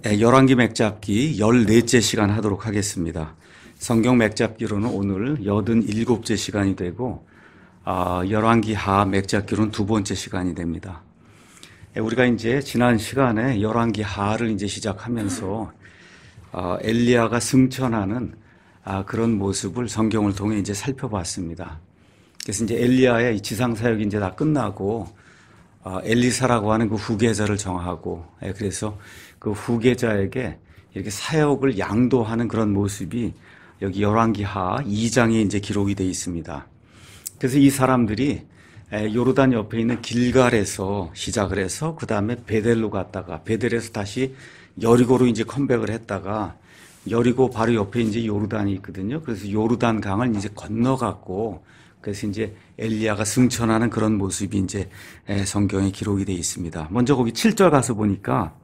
열왕기 맥잡기 14째 시간 하도록 하겠습니다. 성경 맥잡기로는 오늘 87째 시간이 되고 열왕기 하 맥잡기로는 두 번째 시간이 됩니다. 우리가 이제 지난 시간에 열왕기 하를 이제 시작하면서 엘리야가 승천하는 그런 모습을 성경을 통해 이제 살펴봤습니다. 그래서 이제 엘리야의 지상 사역이 이제 다 끝나고 엘리사라고 하는 그 후계자를 정하고 그래서 그 후계자에게 이렇게 사역을 양도하는 그런 모습이 여기 열왕기 하 2장에 이제 기록이 되어 있습니다. 그래서 이 사람들이 요르단 옆에 있는 길갈에서 시작을 해서 그 다음에 베델로 갔다가 베델에서 다시 여리고로 이제 컴백을 했다가 여리고 바로 옆에 이제 요르단이 있거든요. 그래서 요르단 강을 이제 건너갔고 그래서 이제 엘리야가 승천하는 그런 모습이 이제 성경에 기록이 되어 있습니다. 먼저 거기 7절 가서 보니까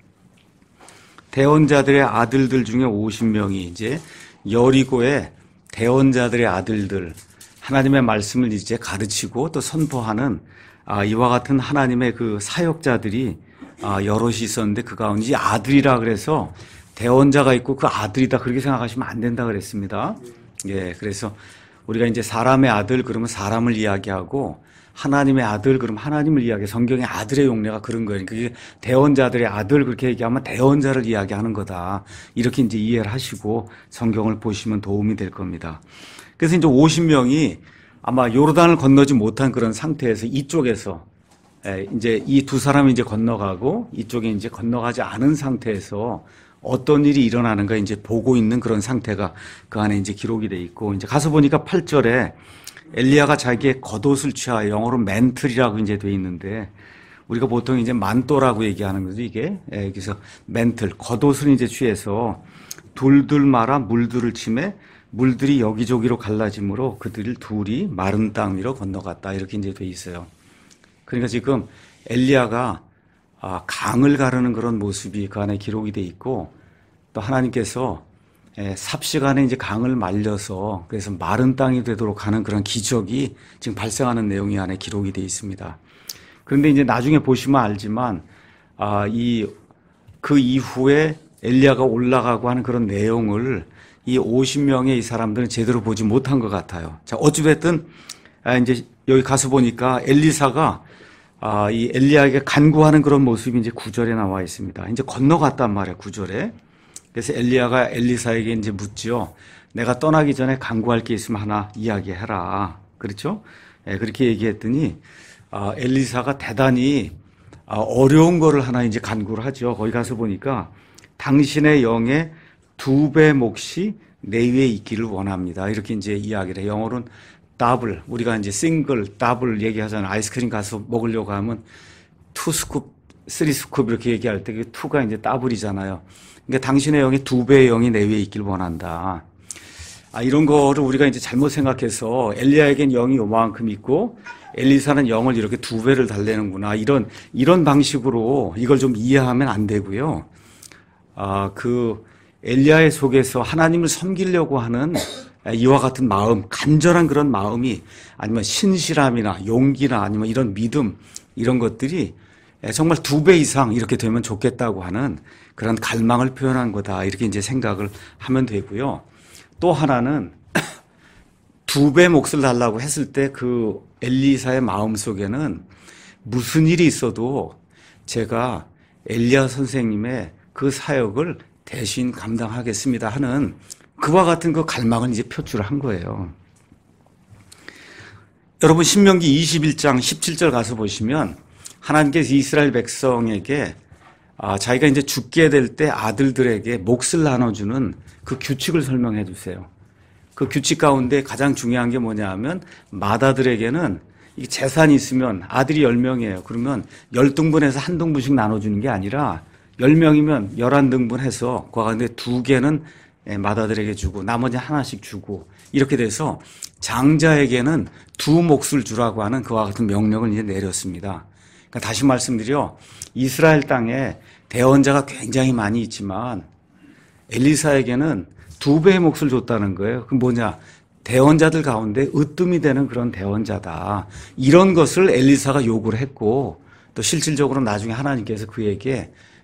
대언자들의 아들들 중에 50명이 이제 여리고의 대언자들의 아들들 하나님의 말씀을 이제 가르치고 또 선포하는 이와 같은 하나님의 그 사역자들이 여럿이 있었는데 그 가운데 아들이라 그래서 대언자가 있고 그 아들이다 그렇게 생각하시면 안 된다 그랬습니다. 예, 그래서 우리가 이제 사람의 아들 그러면 사람을 이야기하고 하나님의 아들 그러면 하나님을 이야기해. 성경의 아들의 용례가 그런 거예요. 그게 대언자들의 아들 그렇게 얘기하면 대언자를 이야기하는 거다. 이렇게 이제 이해를 하시고 성경을 보시면 도움이 될 겁니다. 그래서 이제 50명이 아마 요르단을 건너지 못한 그런 상태에서 이쪽에서 이제 이 두 사람이 이제 건너가고 이쪽에 이제 건너가지 않은 상태에서 어떤 일이 일어나는가 이제 보고 있는 그런 상태가 그 안에 이제 기록이 돼 있고 이제 가서 보니까 8절에 엘리야가 자기의 겉옷을 취하여 영어로 맨틀이라고 이제 돼 있는데 우리가 보통 이제 만또라고 얘기하는 거죠 이게. 그래서 맨틀 겉옷을 이제 취해서 둘둘 말아 물들을 치매 물들이 여기저기로 갈라지므로 그들 둘이 마른 땅 위로 건너갔다 이렇게 이제 돼 있어요. 그러니까 지금 엘리야가 강을 가르는 그런 모습이 그 안에 기록이 돼 있고 또 하나님께서 삽시간에 이제 강을 말려서 그래서 마른 땅이 되도록 하는 그런 기적이 지금 발생하는 내용이 안에 기록이 돼 있습니다. 그런데 이제 나중에 보시면 알지만 그 이후에 엘리야가 올라가고 하는 그런 내용을 이 50명의 이 사람들은 제대로 보지 못한 것 같아요. 자, 어찌됐든 이제 여기 가서 보니까 엘리사가 이 엘리야에게 간구하는 그런 모습이 이제 9절에 나와 있습니다. 이제 건너갔단 말이에요, 9절에. 그래서 엘리야가 엘리사에게 이제 묻지요. 내가 떠나기 전에 간구할 게 있으면 하나 이야기해라. 그렇죠? 그렇게 얘기했더니 엘리사가 대단히 어려운 거를 하나 이제 간구를 하죠. 거기 가서 보니까 당신의 영의 2배 몫이 내 위에 있기를 원합니다. 이렇게 이제 이야기를 해요. 영어로는 더블, 우리가 이제 싱글, 더블 얘기하잖아요. 아이스크림 가서 먹으려고 하면 2스쿱, 3스쿱 이렇게 얘기할 때 그 2가 이제 더블이잖아요. 그러니까 당신의 영이 2배의 영이 내 위에 있길 원한다. 이런 거를 우리가 이제 잘못 생각해서 엘리야에겐 영이 요만큼 있고 엘리사는 영을 이렇게 2배를 달래는구나. 이런 방식으로 이걸 좀 이해하면 안 되고요. 그 엘리야의 속에서 하나님을 섬기려고 하는 이와 같은 마음, 간절한 그런 마음이 아니면 신실함이나 용기나 아니면 이런 믿음 이런 것들이 정말 2배 이상 이렇게 되면 좋겠다고 하는 그런 갈망을 표현한 거다. 이렇게 이제 생각을 하면 되고요. 또 하나는 2배 몫을 달라고 했을 때 그 엘리사의 마음 속에는 무슨 일이 있어도 제가 엘리야 선생님의 그 사역을 대신 감당하겠습니다 하는 그와 같은 그 갈망을 이제 표출을 한 거예요. 여러분 신명기 21장 17절 가서 보시면 하나님께서 이스라엘 백성에게 자기가 이제 죽게 될 때 아들들에게 몫을 나눠주는 그 규칙을 설명해 주세요. 그 규칙 가운데 가장 중요한 게 뭐냐 하면 맏아들에게는 이 재산이 있으면 아들이 10명이에요. 그러면 10등분해서 1등분씩 나눠주는 게 아니라 10명이면 11등분 해서 그 가운데 2개는 맏아들에게 주고 나머지 하나씩 주고 이렇게 돼서 장자에게는 2 몫을 주라고 하는 그와 같은 명령을 이제 내렸습니다. 그러니까 다시 말씀드려 이스라엘 땅에 대언자가 굉장히 많이 있지만 엘리사에게는 2배의 몫을 줬다는 거예요. 그럼 뭐냐? 대언자들 가운데 으뜸이 되는 그런 대언자다. 이런 것을 엘리사가 요구를 했고 또 실질적으로 나중에 하나님께서 그에게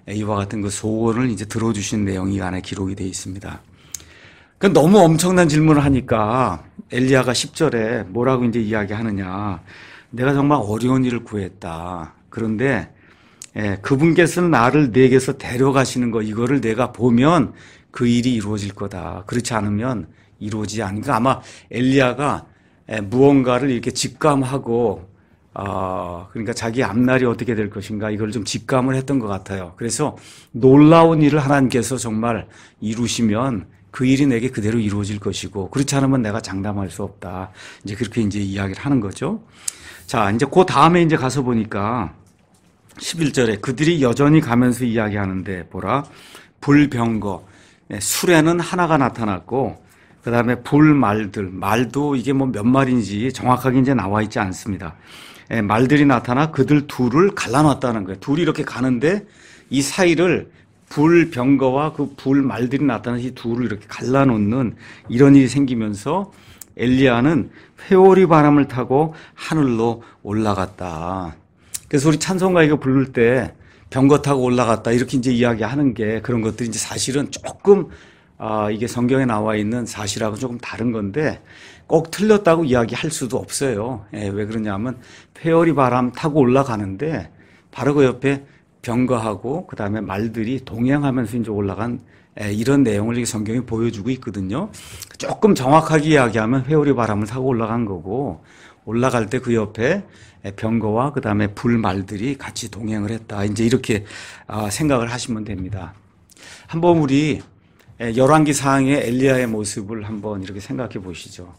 이와 같은 그 소원을 이제 들어주신 내용이 이 안에 기록이 되어 있습니다. 그러니까 너무 엄청난 질문을 하니까 엘리야가 10절에 뭐라고 이제 이야기하느냐. 내가 정말 어려운 일을 구했다. 그런데 그분께서는 나를 내게서 데려가시는 거 이거를 내가 보면 그 일이 이루어질 거다. 그렇지 않으면 이루어지지 않으니까 아마 엘리야가 무언가를 이렇게 직감하고 그러니까 자기 앞날이 어떻게 될 것인가 이걸 좀 직감을 했던 것 같아요. 그래서 놀라운 일을 하나님께서 정말 이루시면 그 일이 내게 그대로 이루어질 것이고 그렇지 않으면 내가 장담할 수 없다. 이제 그렇게 이제 이야기를 하는 거죠. 자, 이제 그 다음에 이제 가서 보니까 11절에 그들이 여전히 가면서 이야기하는데 보라 불병거 술에는 하나가 나타났고 그 다음에 말도 이게 뭐 몇 마리인지 정확하게 이제 나와 있지 않습니다. 말들이 나타나 그들 둘을 갈라놨다는 거예요. 둘이 이렇게 가는데 이 사이를 불병거와 그 말들이 나타나서 이 둘을 이렇게 갈라놓는 이런 일이 생기면서 엘리야는 회오리 바람을 타고 하늘로 올라갔다. 그래서 우리 찬송가 이거 부를 때 병거 타고 올라갔다 이렇게 이제 이야기하는 게 그런 것들이 이제 사실은 조금 이게 성경에 나와 있는 사실하고 조금 다른 건데 꼭 틀렸다고 이야기할 수도 없어요. 왜 그러냐면 회오리 바람 타고 올라가는데 바로 그 옆에 병거하고 그 다음에 말들이 동행하면서 이제 올라간 이런 내용을 성경이 보여주고 있거든요. 조금 정확하게 이야기하면 회오리 바람을 타고 올라간 거고 올라갈 때 그 옆에 병거와 그 다음에 말들이 같이 동행을 했다. 이제 이렇게 생각을 하시면 됩니다. 한번 우리 열왕기상의 엘리야의 모습을 한번 이렇게 생각해 보시죠.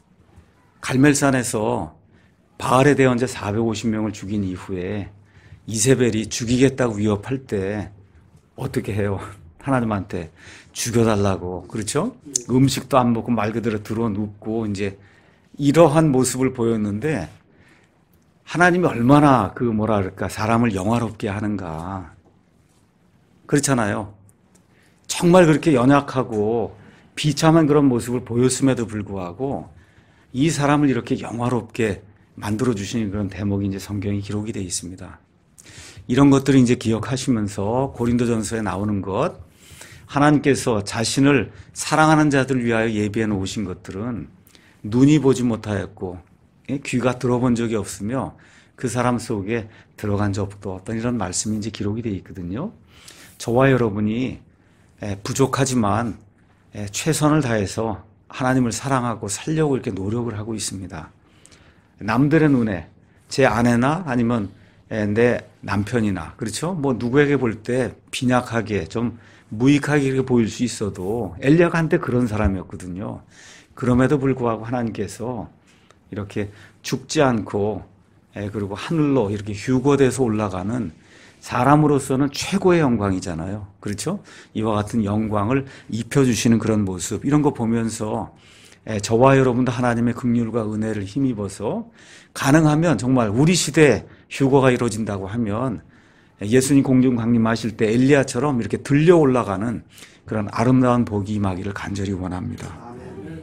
갈멜산에서 바알의 대언자 450명을 죽인 이후에 이세벨이 죽이겠다고 위협할 때 어떻게 해요? 하나님한테 죽여달라고. 그렇죠? 음식도 안 먹고 말 그대로 들어 눕고 이제 이러한 모습을 보였는데 하나님이 얼마나 사람을 영화롭게 하는가. 그렇잖아요. 정말 그렇게 연약하고 비참한 그런 모습을 보였음에도 불구하고 이 사람을 이렇게 영화롭게 만들어주시는 그런 대목이 이제 성경에 기록이 되어 있습니다. 이런 것들을 이제 기억하시면서 고린도전서에 나오는 것, 하나님께서 자신을 사랑하는 자들을 위하여 예비해 놓으신 것들은 눈이 보지 못하였고 귀가 들어본 적이 없으며 그 사람 속에 들어간 적도 없던 이런 말씀이 이제 기록이 되어 있거든요. 저와 여러분이 부족하지만 최선을 다해서 하나님을 사랑하고 살려고 이렇게 노력을 하고 있습니다. 남들의 눈에 제 아내나 아니면 내 남편이나 그렇죠? 뭐 누구에게 볼 때 빈약하게 좀 무익하게 이렇게 보일 수 있어도 엘리야가 한때 그런 사람이었거든요. 그럼에도 불구하고 하나님께서 이렇게 죽지 않고 그리고 하늘로 이렇게 휴거돼서 올라가는 사람으로서는 최고의 영광이잖아요. 그렇죠? 이와 같은 영광을 입혀주시는 그런 모습 이런 거 보면서 저와 여러분도 하나님의 긍휼과 은혜를 힘입어서 가능하면 정말 우리 시대에 휴거가 이루어진다고 하면 예수님 공중 강림하실 때 엘리야처럼 이렇게 들려 올라가는 그런 아름다운 복이 임하기를 간절히 원합니다.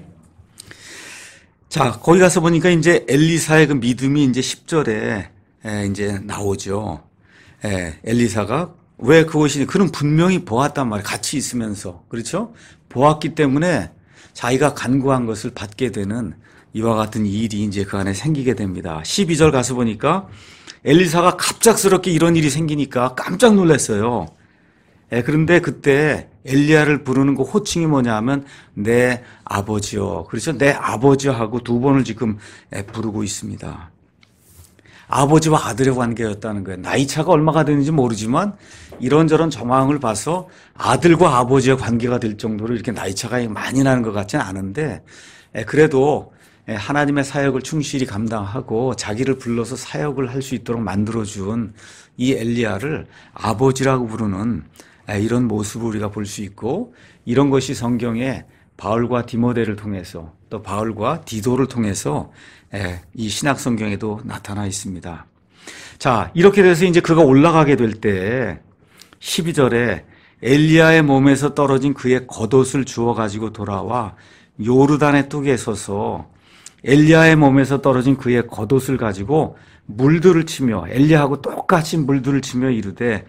자, 거기 가서 보니까 이제 엘리사의 그 믿음이 이제 10절에 이제 나오죠. 엘리사가 왜 그것이 그는 분명히 보았단 말이에요. 같이 있으면서. 그렇죠? 보았기 때문에 자기가 간구한 것을 받게 되는 이와 같은 일이 이제 그 안에 생기게 됩니다. 12절 가서 보니까 엘리사가 갑작스럽게 이런 일이 생기니까 깜짝 놀랐어요. 그런데 그때 엘리야를 부르는 그 호칭이 뭐냐 하면 내 아버지요. 그렇죠? 내 아버지요 하고 두 번을 지금 부르고 있습니다. 아버지와 아들의 관계였다는 거예요. 나이 차가 얼마가 되는지 모르지만 이런저런 정황을 봐서 아들과 아버지의 관계가 될 정도로 이렇게 나이 차가 많이 나는 것 같지는 않은데 그래도 하나님의 사역을 충실히 감당하고 자기를 불러서 사역을 할 수 있도록 만들어준 이 엘리야를 아버지라고 부르는 이런 모습을 우리가 볼 수 있고 이런 것이 성경에 바울과 디모데를 통해서 또 바울과 디도를 통해서 이 신약 성경에도 나타나 있습니다. 자, 이렇게 돼서 이제 그가 올라가게 될 때 12절에 엘리야의 몸에서 떨어진 그의 겉옷을 주워 가지고 돌아와 요르단의 뚝에 서서 엘리야의 몸에서 떨어진 그의 겉옷을 가지고 물들을 치며 엘리야하고 똑같이 물들을 치며 이르되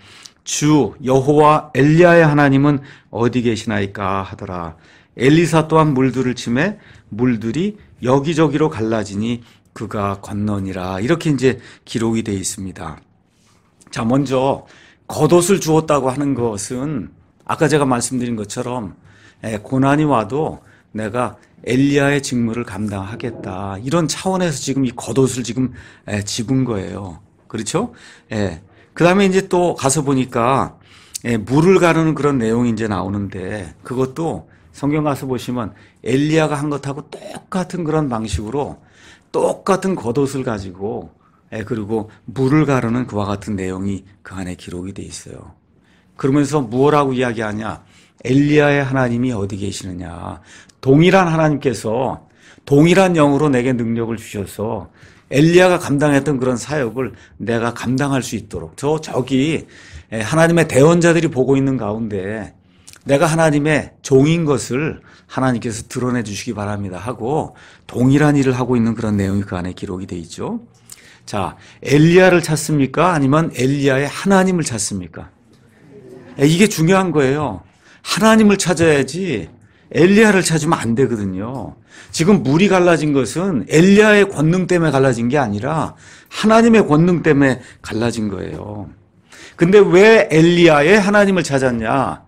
주 여호와 엘리야의 하나님은 어디 계시나이까 하더라. 엘리사 또한 물들을 치매 물들이 여기저기로 갈라지니 그가 건너니라. 이렇게 이제 기록이 되어 있습니다. 자, 먼저 겉옷을 주었다고 하는 것은 아까 제가 말씀드린 것처럼 고난이 와도 내가 엘리야의 직무를 감당하겠다. 이런 차원에서 지금 이 겉옷을 지금 집은 거예요. 그렇죠? 그 다음에 이제 또 가서 보니까 물을 가르는 그런 내용이 이제 나오는데 그것도 성경 가서 보시면 엘리야가 한 것하고 똑같은 그런 방식으로 똑같은 겉옷을 가지고 그리고 물을 가르는 그와 같은 내용이 그 안에 기록이 돼 있어요. 그러면서 무엇라고 이야기하냐? 엘리야의 하나님이 어디 계시느냐? 동일한 하나님께서 동일한 영으로 내게 능력을 주셔서 엘리야가 감당했던 그런 사역을 내가 감당할 수 있도록 저기 하나님의 대언자들이 보고 있는 가운데 내가 하나님의 종인 것을 하나님께서 드러내 주시기 바랍니다 하고 동일한 일을 하고 있는 그런 내용이 그 안에 기록이 돼 있죠. 자, 엘리야를 찾습니까? 아니면 엘리야의 하나님을 찾습니까? 이게 중요한 거예요. 하나님을 찾아야지 엘리야를 찾으면 안 되거든요. 지금 물이 갈라진 것은 엘리야의 권능 때문에 갈라진 게 아니라 하나님의 권능 때문에 갈라진 거예요. 근데 왜 엘리야의 하나님을 찾았냐?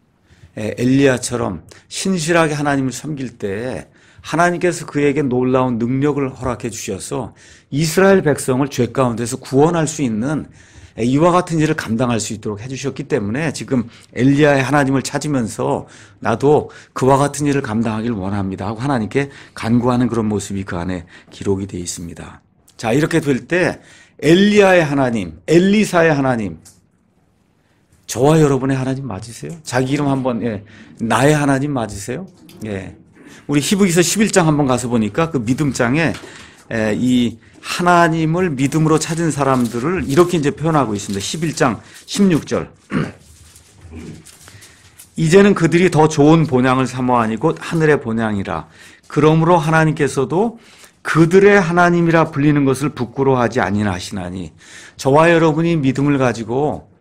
엘리야처럼 신실하게 하나님을 섬길 때 하나님께서 그에게 놀라운 능력을 허락해 주셔서 이스라엘 백성을 죄 가운데서 구원할 수 있는 이와 같은 일을 감당할 수 있도록 해주셨기 때문에 지금 엘리야의 하나님을 찾으면서 나도 그와 같은 일을 감당하길 원합니다 하고 하나님께 간구하는 그런 모습이 그 안에 기록이 되어 있습니다. 자, 이렇게 될 때 엘리야의 하나님, 엘리사의 하나님, 저와 여러분의 하나님 맞으세요? 자기 이름 한번, 나의 하나님 맞으세요? 우리 히브리서 11장 한번 가서 보니까 그 믿음장에 이 하나님을 믿음으로 찾은 사람들을 이렇게 이제 표현하고 있습니다. 11장 16절. 이제는 그들이 더 좋은 본향을 사모하니 곧 하늘의 본향이라. 그러므로 하나님께서도 그들의 하나님이라 불리는 것을 부끄러워하지 아니하시나니. 저와 여러분이 믿음을 가지고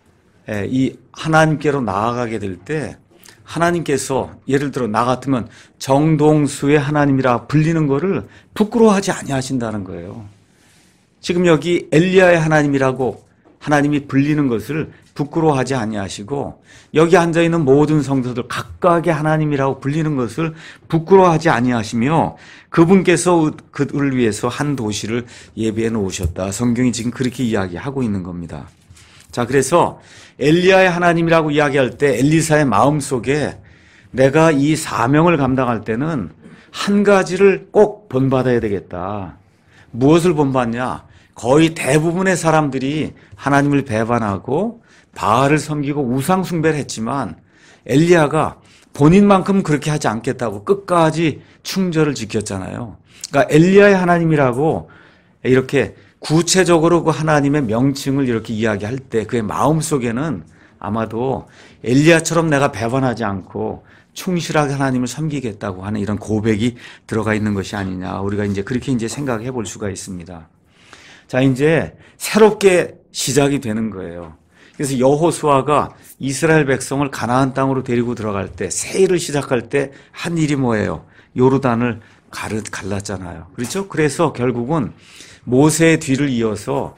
이 하나님께로 나아가게 될 때 하나님께서 예를 들어 나 같으면 정동수의 하나님이라 불리는 것을 부끄러워하지 아니하신다는 거예요. 지금 여기 엘리야의 하나님이라고 하나님이 불리는 것을 부끄러워하지 아니하시고 여기 앉아있는 모든 성도들 각각의 하나님이라고 불리는 것을 부끄러워하지 아니하시며 그분께서 그들을 위해서 한 도시를 예비해 놓으셨다. 성경이 지금 그렇게 이야기하고 있는 겁니다. 자, 그래서 엘리야의 하나님이라고 이야기할 때 엘리사의 마음속에 내가 이 사명을 감당할 때는 한 가지를 꼭 본받아야 되겠다. 무엇을 본받냐? 거의 대부분의 사람들이 하나님을 배반하고 바알을 섬기고 우상 숭배를 했지만 엘리야가 본인만큼 그렇게 하지 않겠다고 끝까지 충절을 지켰잖아요. 그러니까 엘리야의 하나님이라고 이렇게 구체적으로 그 하나님의 명칭을 이렇게 이야기할 때 그의 마음속에는 아마도 엘리야처럼 내가 배반하지 않고 충실하게 하나님을 섬기겠다고 하는 이런 고백이 들어가 있는 것이 아니냐. 우리가 이제 그렇게 이제 생각해 볼 수가 있습니다. 자, 이제 새롭게 시작이 되는 거예요. 그래서 여호수아가 이스라엘 백성을 가나안 땅으로 데리고 들어갈 때 새 일을 시작할 때 한 일이 뭐예요? 요르단을 갈랐잖아요. 그렇죠? 그래서 결국은 모세의 뒤를 이어서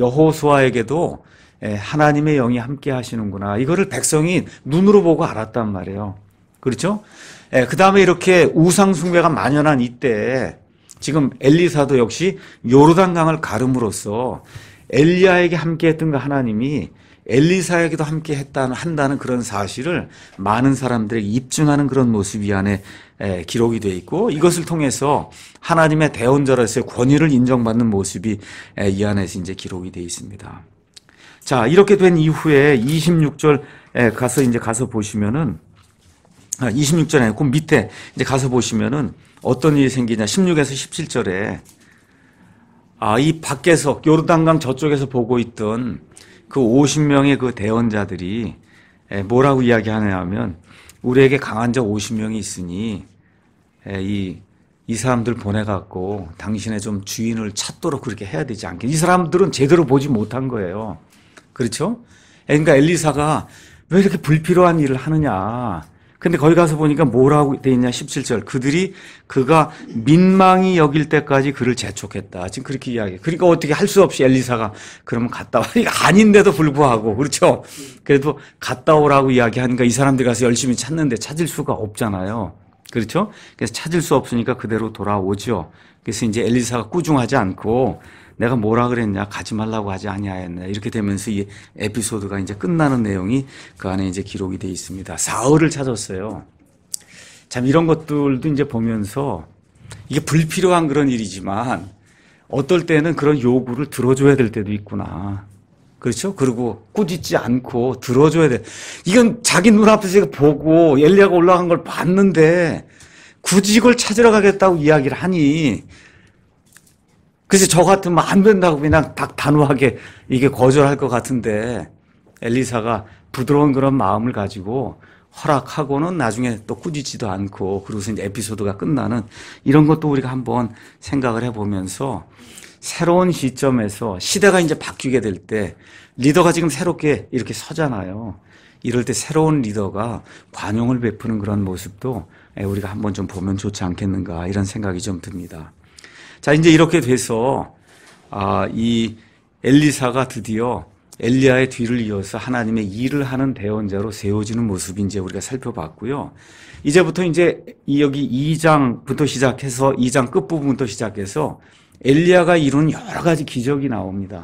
여호수아에게도 하나님의 영이 함께 하시는구나. 이거를 백성이 눈으로 보고 알았단 말이에요. 그렇죠? 그 다음에 이렇게 우상 숭배가 만연한 이때 지금 엘리사도 역시 요르단강을 가름으로써 엘리야에게 함께 했던 그 하나님이 엘리사에게도 함께 한다는 그런 사실을 많은 사람들에게 입증하는 그런 모습이 안에 기록이 되어 있고 이것을 통해서 하나님의 대언자로서의 권위를 인정받는 모습이 이 안에서 이제 기록이 되어 있습니다. 자, 이렇게 된 이후에 26절 가서 보시면은 26절에 그 밑에 이제 가서 보시면은 어떤 일이 생기냐 16에서 17절에 이 밖에서 요르단강 저쪽에서 보고 있던 그 50명의 그 대언자들이 뭐라고 이야기하냐 하면 우리에게 강한 자 50명이 있으니 이 사람들 보내갖고 당신의 좀 주인을 찾도록 그렇게 해야 되지 않겠냐. 이 사람들은 제대로 보지 못한 거예요. 그렇죠? 그러니까 엘리사가 왜 이렇게 불필요한 일을 하느냐. 근데 거기 가서 보니까 뭐라고 돼 있냐 17절. 그가 민망히 여길 때까지 그를 재촉했다. 지금 그렇게 이야기해. 그러니까 어떻게 할 수 없이 엘리사가 그러면 갔다 와. 이거 아닌데도 불구하고 그렇죠. 그래도 갔다 오라고 이야기하니까 이 사람들이 가서 열심히 찾는데 찾을 수가 없잖아요. 그렇죠. 그래서 찾을 수 없으니까 그대로 돌아오죠. 그래서 이제 엘리사가 꾸중하지 않고 내가 뭐라 그랬냐, 가지 말라고 하지 아니하였냐, 이렇게 되면서 이 에피소드가 이제 끝나는 내용이 그 안에 이제 기록이 되어 있습니다. 사흘을 찾았어요. 참 이런 것들도 이제 보면서 이게 불필요한 그런 일이지만 어떨 때는 그런 요구를 들어줘야 될 때도 있구나. 그렇죠? 그리고 꾸짖지 않고 들어줘야 돼. 이건 자기 눈앞에서 보고 엘리야가 올라간 걸 봤는데 굳이 이걸 찾으러 가겠다고 이야기를 하니 그래서 저 같으면 안 된다고 그냥 딱 단호하게 이게 거절할 것 같은데 엘리사가 부드러운 그런 마음을 가지고 허락하고는 나중에 또 꾸짖지도 않고 그러고서 이제 에피소드가 끝나는 이런 것도 우리가 한번 생각을 해보면서 새로운 시점에서 시대가 이제 바뀌게 될 때 리더가 지금 새롭게 이렇게 서잖아요. 이럴 때 새로운 리더가 관용을 베푸는 그런 모습도 우리가 한번 좀 보면 좋지 않겠는가 이런 생각이 좀 듭니다. 자, 이제 이렇게 돼서 이 엘리사가 드디어 엘리야의 뒤를 이어서 하나님의 일을 하는 대언자로 세워지는 모습이 이제 우리가 살펴봤고요. 이제부터 이제 여기 2장부터 시작해서 2장 끝부분부터 시작해서 엘리야가 이룬 여러 가지 기적이 나옵니다.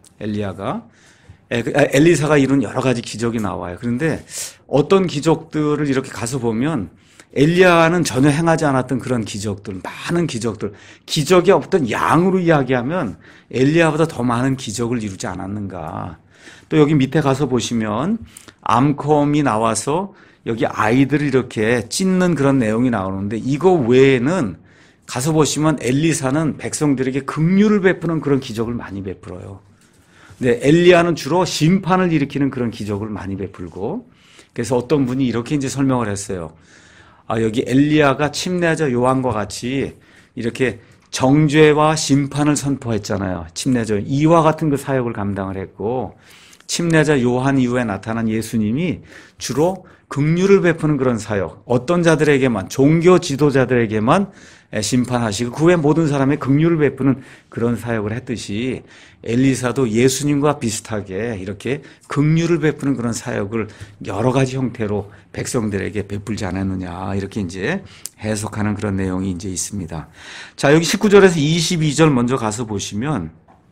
엘리사가 이룬 여러 가지 기적이 나와요. 그런데 어떤 기적들을 이렇게 가서 보면 엘리야는 전혀 행하지 않았던 그런 기적들, 많은 기적들, 기적이 없던 양으로 이야기하면 엘리야보다 더 많은 기적을 이루지 않았는가. 또 여기 밑에 가서 보시면 암컴이 나와서 여기 아이들을 이렇게 찢는 그런 내용이 나오는데 이거 외에는 가서 보시면 엘리사는 백성들에게 긍휼을 베푸는 그런 기적을 많이 베풀어요. 근데 엘리야는 주로 심판을 일으키는 그런 기적을 많이 베풀고 그래서 어떤 분이 이렇게 이제 설명을 했어요. 여기 엘리야가 침례자 요한과 같이 이렇게 정죄와 심판을 선포했잖아요. 침례자 이와 같은 그 사역을 감당을 했고 침례자 요한 이후에 나타난 예수님이 주로 긍휼을 베푸는 그런 사역, 어떤 자들에게만 종교 지도자들에게만 심판하시고 그 외 모든 사람의 긍휼을 베푸는 그런 사역을 했듯이 엘리사도 예수님과 비슷하게 이렇게 긍휼을 베푸는 그런 사역을 여러 가지 형태로 백성들에게 베풀지 않았느냐 이렇게 이제 해석하는 그런 내용이 이제 있습니다. 자, 여기 19절에서 22절 먼저 가서 보시면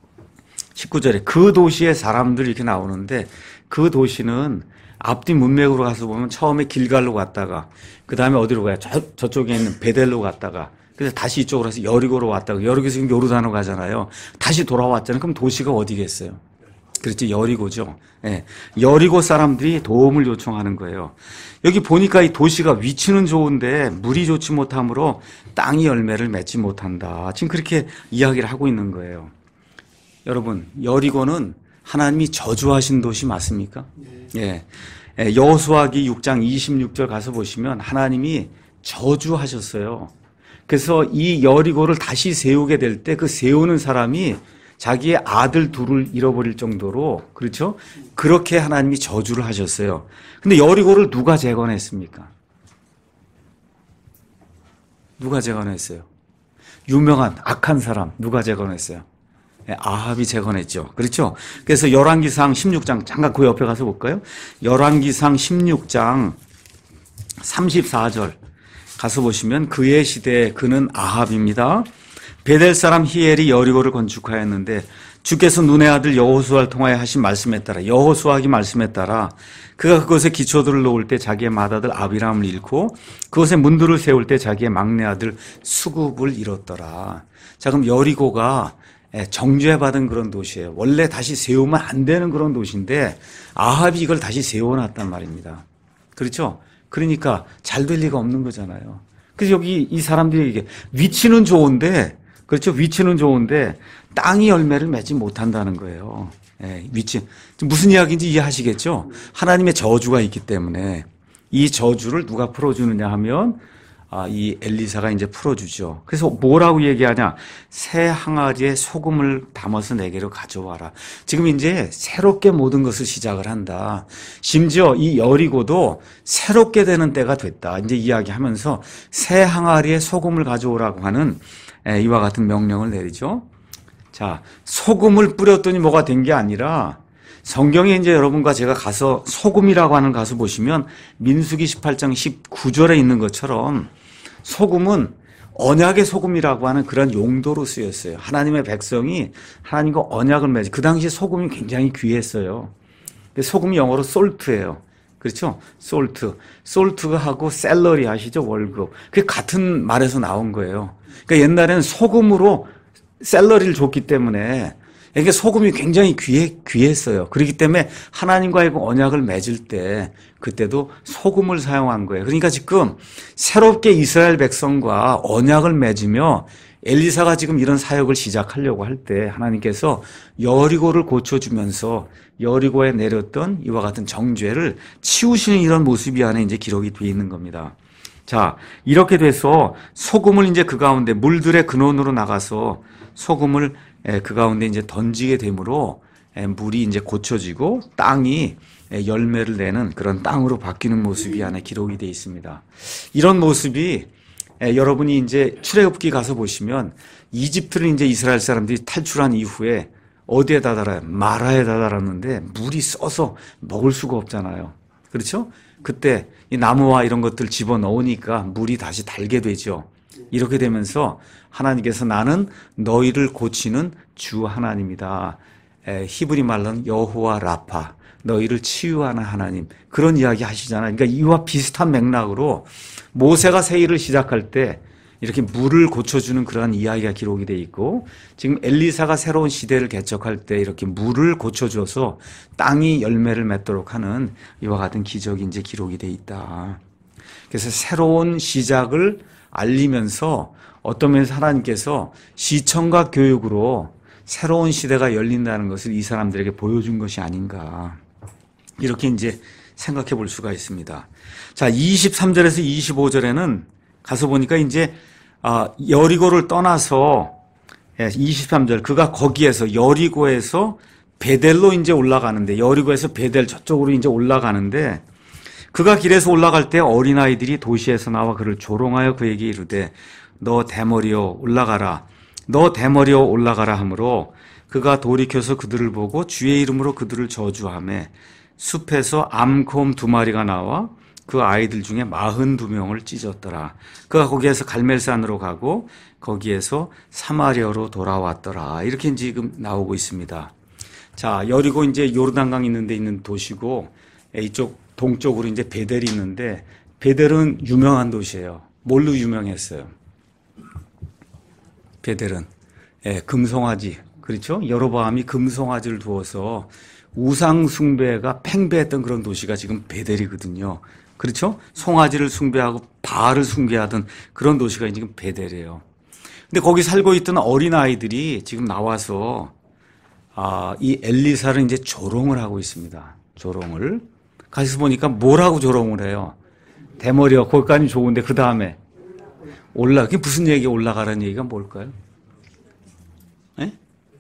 19절에 그 도시의 사람들이 이렇게 나오는데 그 도시는 앞뒤 문맥으로 가서 보면 처음에 길갈로 갔다가 그 다음에 어디로 가요? 저쪽에 있는 베델로 갔다가 그래서 다시 이쪽으로 해서 여리고로 왔다가 여리고에서 지금 요르단으로 가잖아요. 다시 돌아왔잖아요. 그럼 도시가 어디겠어요? 그렇지, 여리고죠. 네. 여리고 사람들이 도움을 요청하는 거예요. 여기 보니까 이 도시가 위치는 좋은데 물이 좋지 못하므로 땅이 열매를 맺지 못한다. 지금 그렇게 이야기를 하고 있는 거예요. 여러분, 여리고는 하나님이 저주하신 도시 맞습니까? 네. 예. 여호수아기 6장 26절 가서 보시면 하나님이 저주하셨어요. 그래서 이 여리고를 다시 세우게 될 때 그 세우는 사람이 자기의 아들 둘을 잃어버릴 정도로 그렇죠? 그렇게 하나님이 저주를 하셨어요. 근데 여리고를 누가 재건했습니까? 누가 재건했어요? 유명한 악한 사람 누가 재건했어요? 아합이 재건했죠. 그렇죠? 그래서 열왕기상 16장 잠깐 그 옆에 가서 볼까요? 열왕기상 16장 34절 가서 보시면 그의 시대에 그는 아합입니다. 베델 사람 히엘이 여리고를 건축하였는데 주께서 눈의 아들 여호수아를 통하여 하신 말씀에 따라 여호수아기 말씀에 따라 그가 그곳에 기초들을 놓을 때 자기의 맏아들 아비람을 잃고 그곳에 문들을 세울 때 자기의 막내 아들 수굽을 잃었더라. 자, 그럼 여리고가 정죄받은 그런 도시예요. 원래 다시 세우면 안 되는 그런 도시인데 아합이 이걸 다시 세워놨단 말입니다. 그렇죠? 그러니까 잘 될 리가 없는 거잖아요. 그래서 여기 이 사람들이 이게 위치는 좋은데 그렇죠? 위치는 좋은데 땅이 열매를 맺지 못한다는 거예요. 위치. 무슨 이야기인지 이해하시겠죠? 하나님의 저주가 있기 때문에 이 저주를 누가 풀어주느냐 하면 이 엘리사가 이제 풀어주죠. 그래서 뭐라고 얘기하냐? 새 항아리에 소금을 담아서 내게로 가져와라. 지금 이제 새롭게 모든 것을 시작을 한다. 심지어 이 여리고도 새롭게 되는 때가 됐다. 이제 이야기하면서 새 항아리에 소금을 가져오라고 하는 이와 같은 명령을 내리죠. 자, 소금을 뿌렸더니 뭐가 된 게 아니라 성경에 이제 여러분과 제가 가서 소금이라고 하는 가서 보시면 민수기 18장 19절에 있는 것처럼 소금은 언약의 소금이라고 하는 그런 용도로 쓰였어요. 하나님의 백성이 하나님과 언약을 맺어. 그 당시 소금이 굉장히 귀했어요. 소금이 영어로 솔트예요. 그렇죠? 솔트. 솔트가 하고 셀러리 아시죠? 월급. 그게 같은 말에서 나온 거예요. 그러니까 옛날에는 소금으로 셀러리를 줬기 때문에 이게 소금이 굉장히 귀했어요. 그렇기 때문에 하나님과의 언약을 맺을 때 그때도 소금을 사용한 거예요. 그러니까 지금 새롭게 이스라엘 백성과 언약을 맺으며 엘리사가 지금 이런 사역을 시작하려고 할 때 하나님께서 여리고를 고쳐주면서 여리고에 내렸던 이와 같은 정죄를 치우시는 이런 모습이 안에 이제 기록이 되어 있는 겁니다. 자, 이렇게 돼서 소금을 이제 그 가운데 물들의 근원으로 나가서 소금을 그 가운데 이제 던지게 되므로 물이 이제 고쳐지고 땅이 열매를 내는 그런 땅으로 바뀌는 모습이 안에 기록이 되어 있습니다. 이런 모습이 여러분이 이제 출애굽기 가서 보시면 이집트를 이제 이스라엘 사람들이 탈출한 이후에 어디에 다다라요? 마라에 다다랐는데 물이 써서 먹을 수가 없잖아요. 그렇죠? 그때 이 나무와 이런 것들 집어넣으니까 물이 다시 달게 되죠. 이렇게 되면서 하나님께서 나는 너희를 고치는 주 하나님이다. 히브리 말로는 여호와 라파, 너희를 치유하는 하나님. 그런 이야기 하시잖아요. 그러니까 이와 비슷한 맥락으로 모세가 새 일을 시작할 때 이렇게 물을 고쳐주는 그러한 이야기가 기록이 되어 있고 지금 엘리사가 새로운 시대를 개척할 때 이렇게 물을 고쳐줘서 땅이 열매를 맺도록 하는 이와 같은 기적이 이제 기록이 되어 있다. 그래서 새로운 시작을 알리면서 어떤 면에서 하나님께서 시청과 교육으로 새로운 시대가 열린다는 것을 이 사람들에게 보여준 것이 아닌가. 이렇게 이제 생각해 볼 수가 있습니다. 자, 23절에서 25절에는 가서 보니까 이제 여리고를 떠나서 23절 그가 거기에서 여리고에서 베델로 이제 올라가는데 여리고에서 베델 저쪽으로 이제 올라가는데 그가 길에서 올라갈 때 어린아이들이 도시에서 나와 그를 조롱하여 그에게 이르되 너 대머리여 올라가라. 너 대머리여 올라가라 하므로 그가 돌이켜서 그들을 보고 주의 이름으로 그들을 저주하며 숲에서 암곰 2마리가 나와 그 아이들 중에 42명을 찢었더라. 그가 거기에서 갈멜산으로 가고 거기에서 사마리아로 돌아왔더라. 이렇게 지금 나오고 있습니다. 자, 여리고 이제 요르단강 있는 데 있는 도시고 이쪽 동쪽으로 이제 베델이 있는데 베델은 유명한 도시예요. 뭘로 유명했어요? 베델은 금송아지. 그렇죠? 여로보암이 금송아지를 두어서 우상 숭배가 팽배했던 그런 도시가 지금 베델이거든요. 그렇죠? 송아지를 숭배하고 바알을 숭배하던 그런 도시가 지금 베델이에요. 근데 거기 살고 있던 어린아이들이 지금 나와서 이 엘리사를 이제 조롱을 하고 있습니다. 조롱을. 가서 보니까 뭐라고 조롱을 해요? 대머리가 거기까지 좋은데 그 다음에 그게 무슨 얘기 올라가라는 얘기가 뭘까요? 네?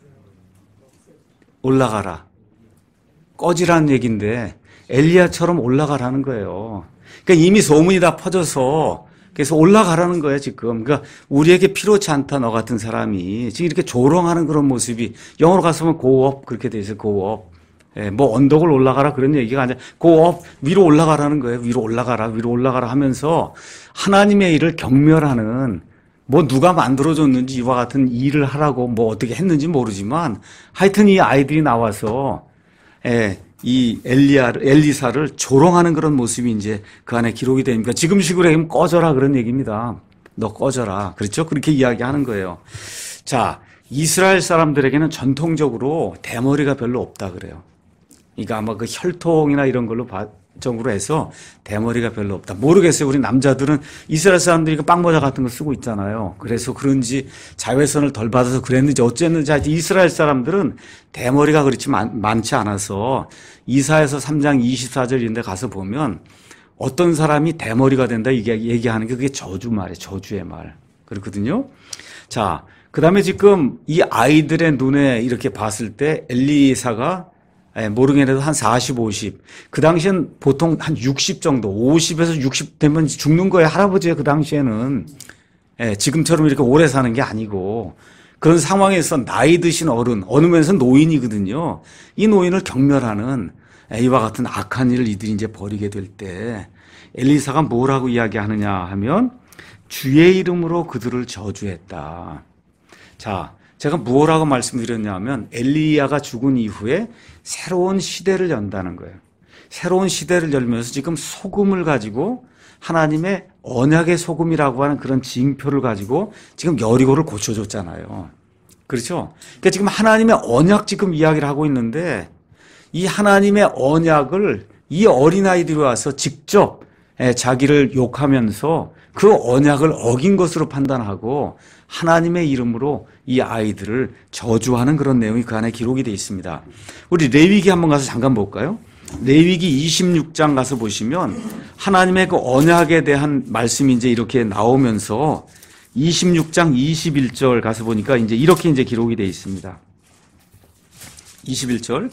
올라가라. 꺼지라는 얘기인데 엘리야처럼 올라가라는 거예요. 그러니까 이미 소문이 다 퍼져서 그래서 올라가라는 거예요, 지금. 그러니까 우리에게 필요치 않다, 너 같은 사람이. 지금 이렇게 조롱하는 그런 모습이 영어로 가서 보면 go up 그렇게 돼 있어요, go up. 뭐 언덕을 올라가라 그런 얘기가 아니라 go up 위로 올라가라는 거예요. 위로 올라가라 하면서 하나님의 일을 경멸하는 뭐 누가 만들어줬는지 이와 같은 일을 하라고 뭐 어떻게 했는지 모르지만 하여튼 이 아이들이 나와서 이 엘리사를 조롱하는 그런 모습이 이제 그 안에 기록이 되니까 지금식으로 하면 꺼져라 그런 얘기입니다. 너 꺼져라. 그렇죠? 그렇게 이야기하는 거예요. 자, 이스라엘 사람들에게는 전통적으로 대머리가 별로 없다 그래요. 그러니까 아마 그 혈통이나 이런 걸로 정으로 해서 대머리가 별로 없다. 모르겠어요. 우리 남자들은 이스라엘 사람들이 그 빵모자 같은 거 쓰고 있잖아요. 그래서 그런지 자외선을 덜 받아서 그랬는지 어쨌는지 하여튼 이스라엘 사람들은 대머리가 그렇지 많지 않아서 이사야서 3장 24절인데 가서 보면 어떤 사람이 대머리가 된다 이게 얘기하는 게 그게 저주 말이에요. 저주의 말. 그렇거든요. 자, 그다음에 지금 이 아이들의 눈에 이렇게 봤을 때 엘리사가 모르겠는데도 한 40, 50. 그 당시엔 보통 한 60 정도, 50에서 60 되면 죽는 거예요. 할아버지가 그 당시에는. 지금처럼 이렇게 오래 사는 게 아니고 그런 상황에서 나이 드신 어른, 어느 면에서 노인이거든요. 이 노인을 경멸하는 이와 같은 악한 일을 이들이 이제 벌이게 될 때 엘리사가 뭐라고 이야기하느냐 하면 주의 이름으로 그들을 저주했다. 자, 제가 뭐라고 말씀드렸냐면 엘리야가 죽은 이후에 새로운 시대를 연다는 거예요. 새로운 시대를 열면서 지금 소금을 가지고 하나님의 언약의 소금이라고 하는 그런 징표를 가지고 지금 여리고를 고쳐줬잖아요. 그렇죠? 그러니까 지금 하나님의 언약 지금 이야기를 하고 있는데 이 하나님의 언약을 이 어린아이들이 와서 직접 자기를 욕하면서 그 언약을 어긴 것으로 판단하고 하나님의 이름으로 이 아이들을 저주하는 그런 내용이 그 안에 기록이 되어 있습니다. 우리 레위기 한번 가서 잠깐 볼까요? 레위기 26장 가서 보시면 하나님의 그 언약에 대한 말씀이 이제 이렇게 나오면서 26장 21절 가서 보니까 이제 이렇게 이제 기록이 되어 있습니다. 21절.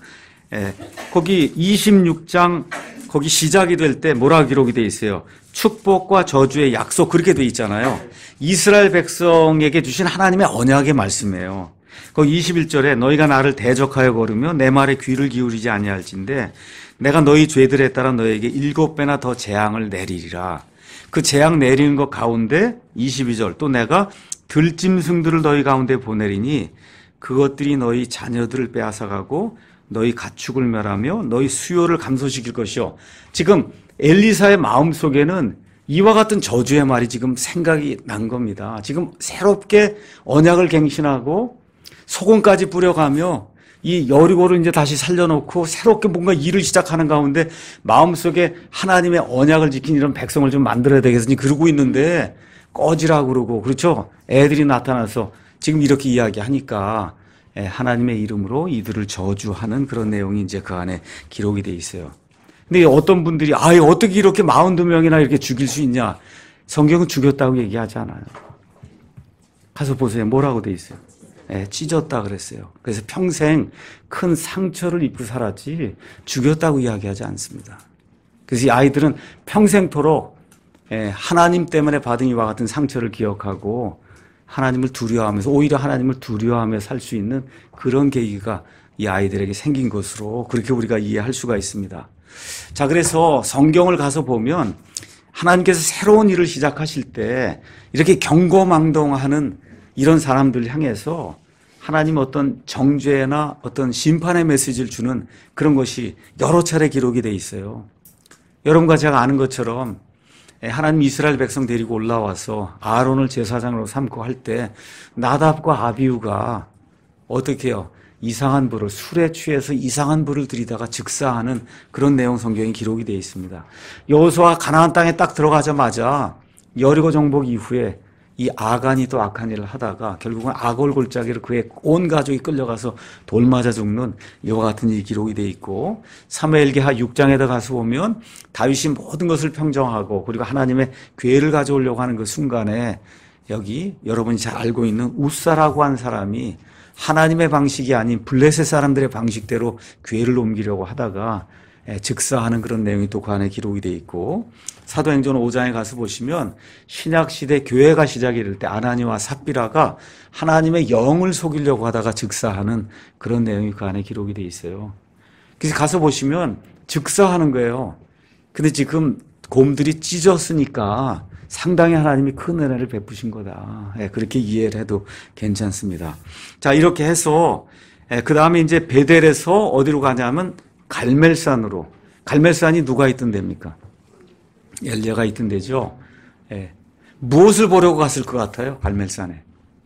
거기 26장 거기 시작이 될 때 뭐라 기록이 되어 있어요? 축복과 저주의 약속 그렇게 되어 있잖아요. 이스라엘 백성에게 주신 하나님의 언약의 말씀이에요. 거기 21절에 너희가 나를 대적하여 걸으며 내 말에 귀를 기울이지 아니할진대 내가 너희 죄들에 따라 너에게 7배나 더 재앙을 내리리라. 그 재앙 내리는 것 가운데 22절 또 내가 들짐승들을 너희 가운데 보내리니 그것들이 너희 자녀들을 빼앗아가고 너희 가축을 멸하며 너희 수요를 감소시킬 것이요. 지금 엘리사의 마음속에는 이와 같은 저주의 말이 지금 생각이 난 겁니다. 지금 새롭게 언약을 갱신하고 소금까지 뿌려가며 이 여리고를 이제 다시 살려놓고 새롭게 뭔가 일을 시작하는 가운데 마음속에 하나님의 언약을 지킨 이런 백성을 좀 만들어야 되겠으니 그러고 있는데 꺼지라고 그러고 그렇죠? 애들이 나타나서 지금 이렇게 이야기하니까 하나님의 이름으로 이들을 저주하는 그런 내용이 이제 그 안에 기록이 돼 있어요. 근데 어떤 분들이 어떻게 이렇게 42명이나 이렇게 죽일 수 있냐? 성경은 죽였다고 얘기하지 않아요. 가서 보세요. 뭐라고 돼 있어요? 찢었다 그랬어요. 그래서 평생 큰 상처를 입고 살았지 죽였다고 이야기하지 않습니다. 그래서 이 아이들은 평생토록 하나님 때문에 받은 이와 같은 상처를 기억하고 하나님을 두려워하면서 오히려 하나님을 두려워하며 살 수 있는 그런 계기가 이 아이들에게 생긴 것으로 그렇게 우리가 이해할 수가 있습니다. 자, 그래서 성경을 가서 보면 하나님께서 새로운 일을 시작하실 때 이렇게 경고망동하는 이런 사람들 향해서 하나님 어떤 정죄나 어떤 심판의 메시지를 주는 그런 것이 여러 차례 기록이 돼 있어요. 여러분과 제가 아는 것처럼 하나님 이스라엘 백성 데리고 올라와서 아론을 제사장으로 삼고 할 때 나답과 아비후가 어떻게 해요? 이상한 불을 술에 취해서 이상한 불을 들이다가 즉사하는 그런 내용 성경이 기록이 되어 있습니다. 여호수아가 가나안 땅에 딱 들어가자마자 여리고 정복 이후에 이 아간이 또 악한 일을 하다가 결국은 악을 골짜기로 그의 온 가족이 끌려가서 돌 맞아 죽는 이와 같은 일이 기록이 되어 있고 사무엘기하 6장에다 가서 보면 다윗이 모든 것을 평정하고 그리고 하나님의 괴를 가져오려고 하는 그 순간에 여기 여러분이 잘 알고 있는 우사라고 한 사람이 하나님의 방식이 아닌 블레셋 사람들의 방식대로 괴를 옮기려고 하다가 즉사하는 그런 내용이 또 그 안에 기록이 되어 있고 사도행전 5장에 가서 보시면 신약시대 교회가 시작이 될 때 아나니와 삽비라가 하나님의 영을 속이려고 하다가 즉사하는 그런 내용이 그 안에 기록이 되어 있어요. 그래서 가서 보시면 즉사하는 거예요. 근데 지금 곰들이 찢었으니까 상당히 하나님이 큰 은혜를 베푸신 거다. 그렇게 이해를 해도 괜찮습니다. 자, 이렇게 해서 그 다음에 이제 베델에서 어디로 가냐면 갈멜산으로. 갈멜산이 누가 있던 데입니까? 엘리야가 있던 데죠. 무엇을 보려고 갔을 것 같아요? 갈멜산에.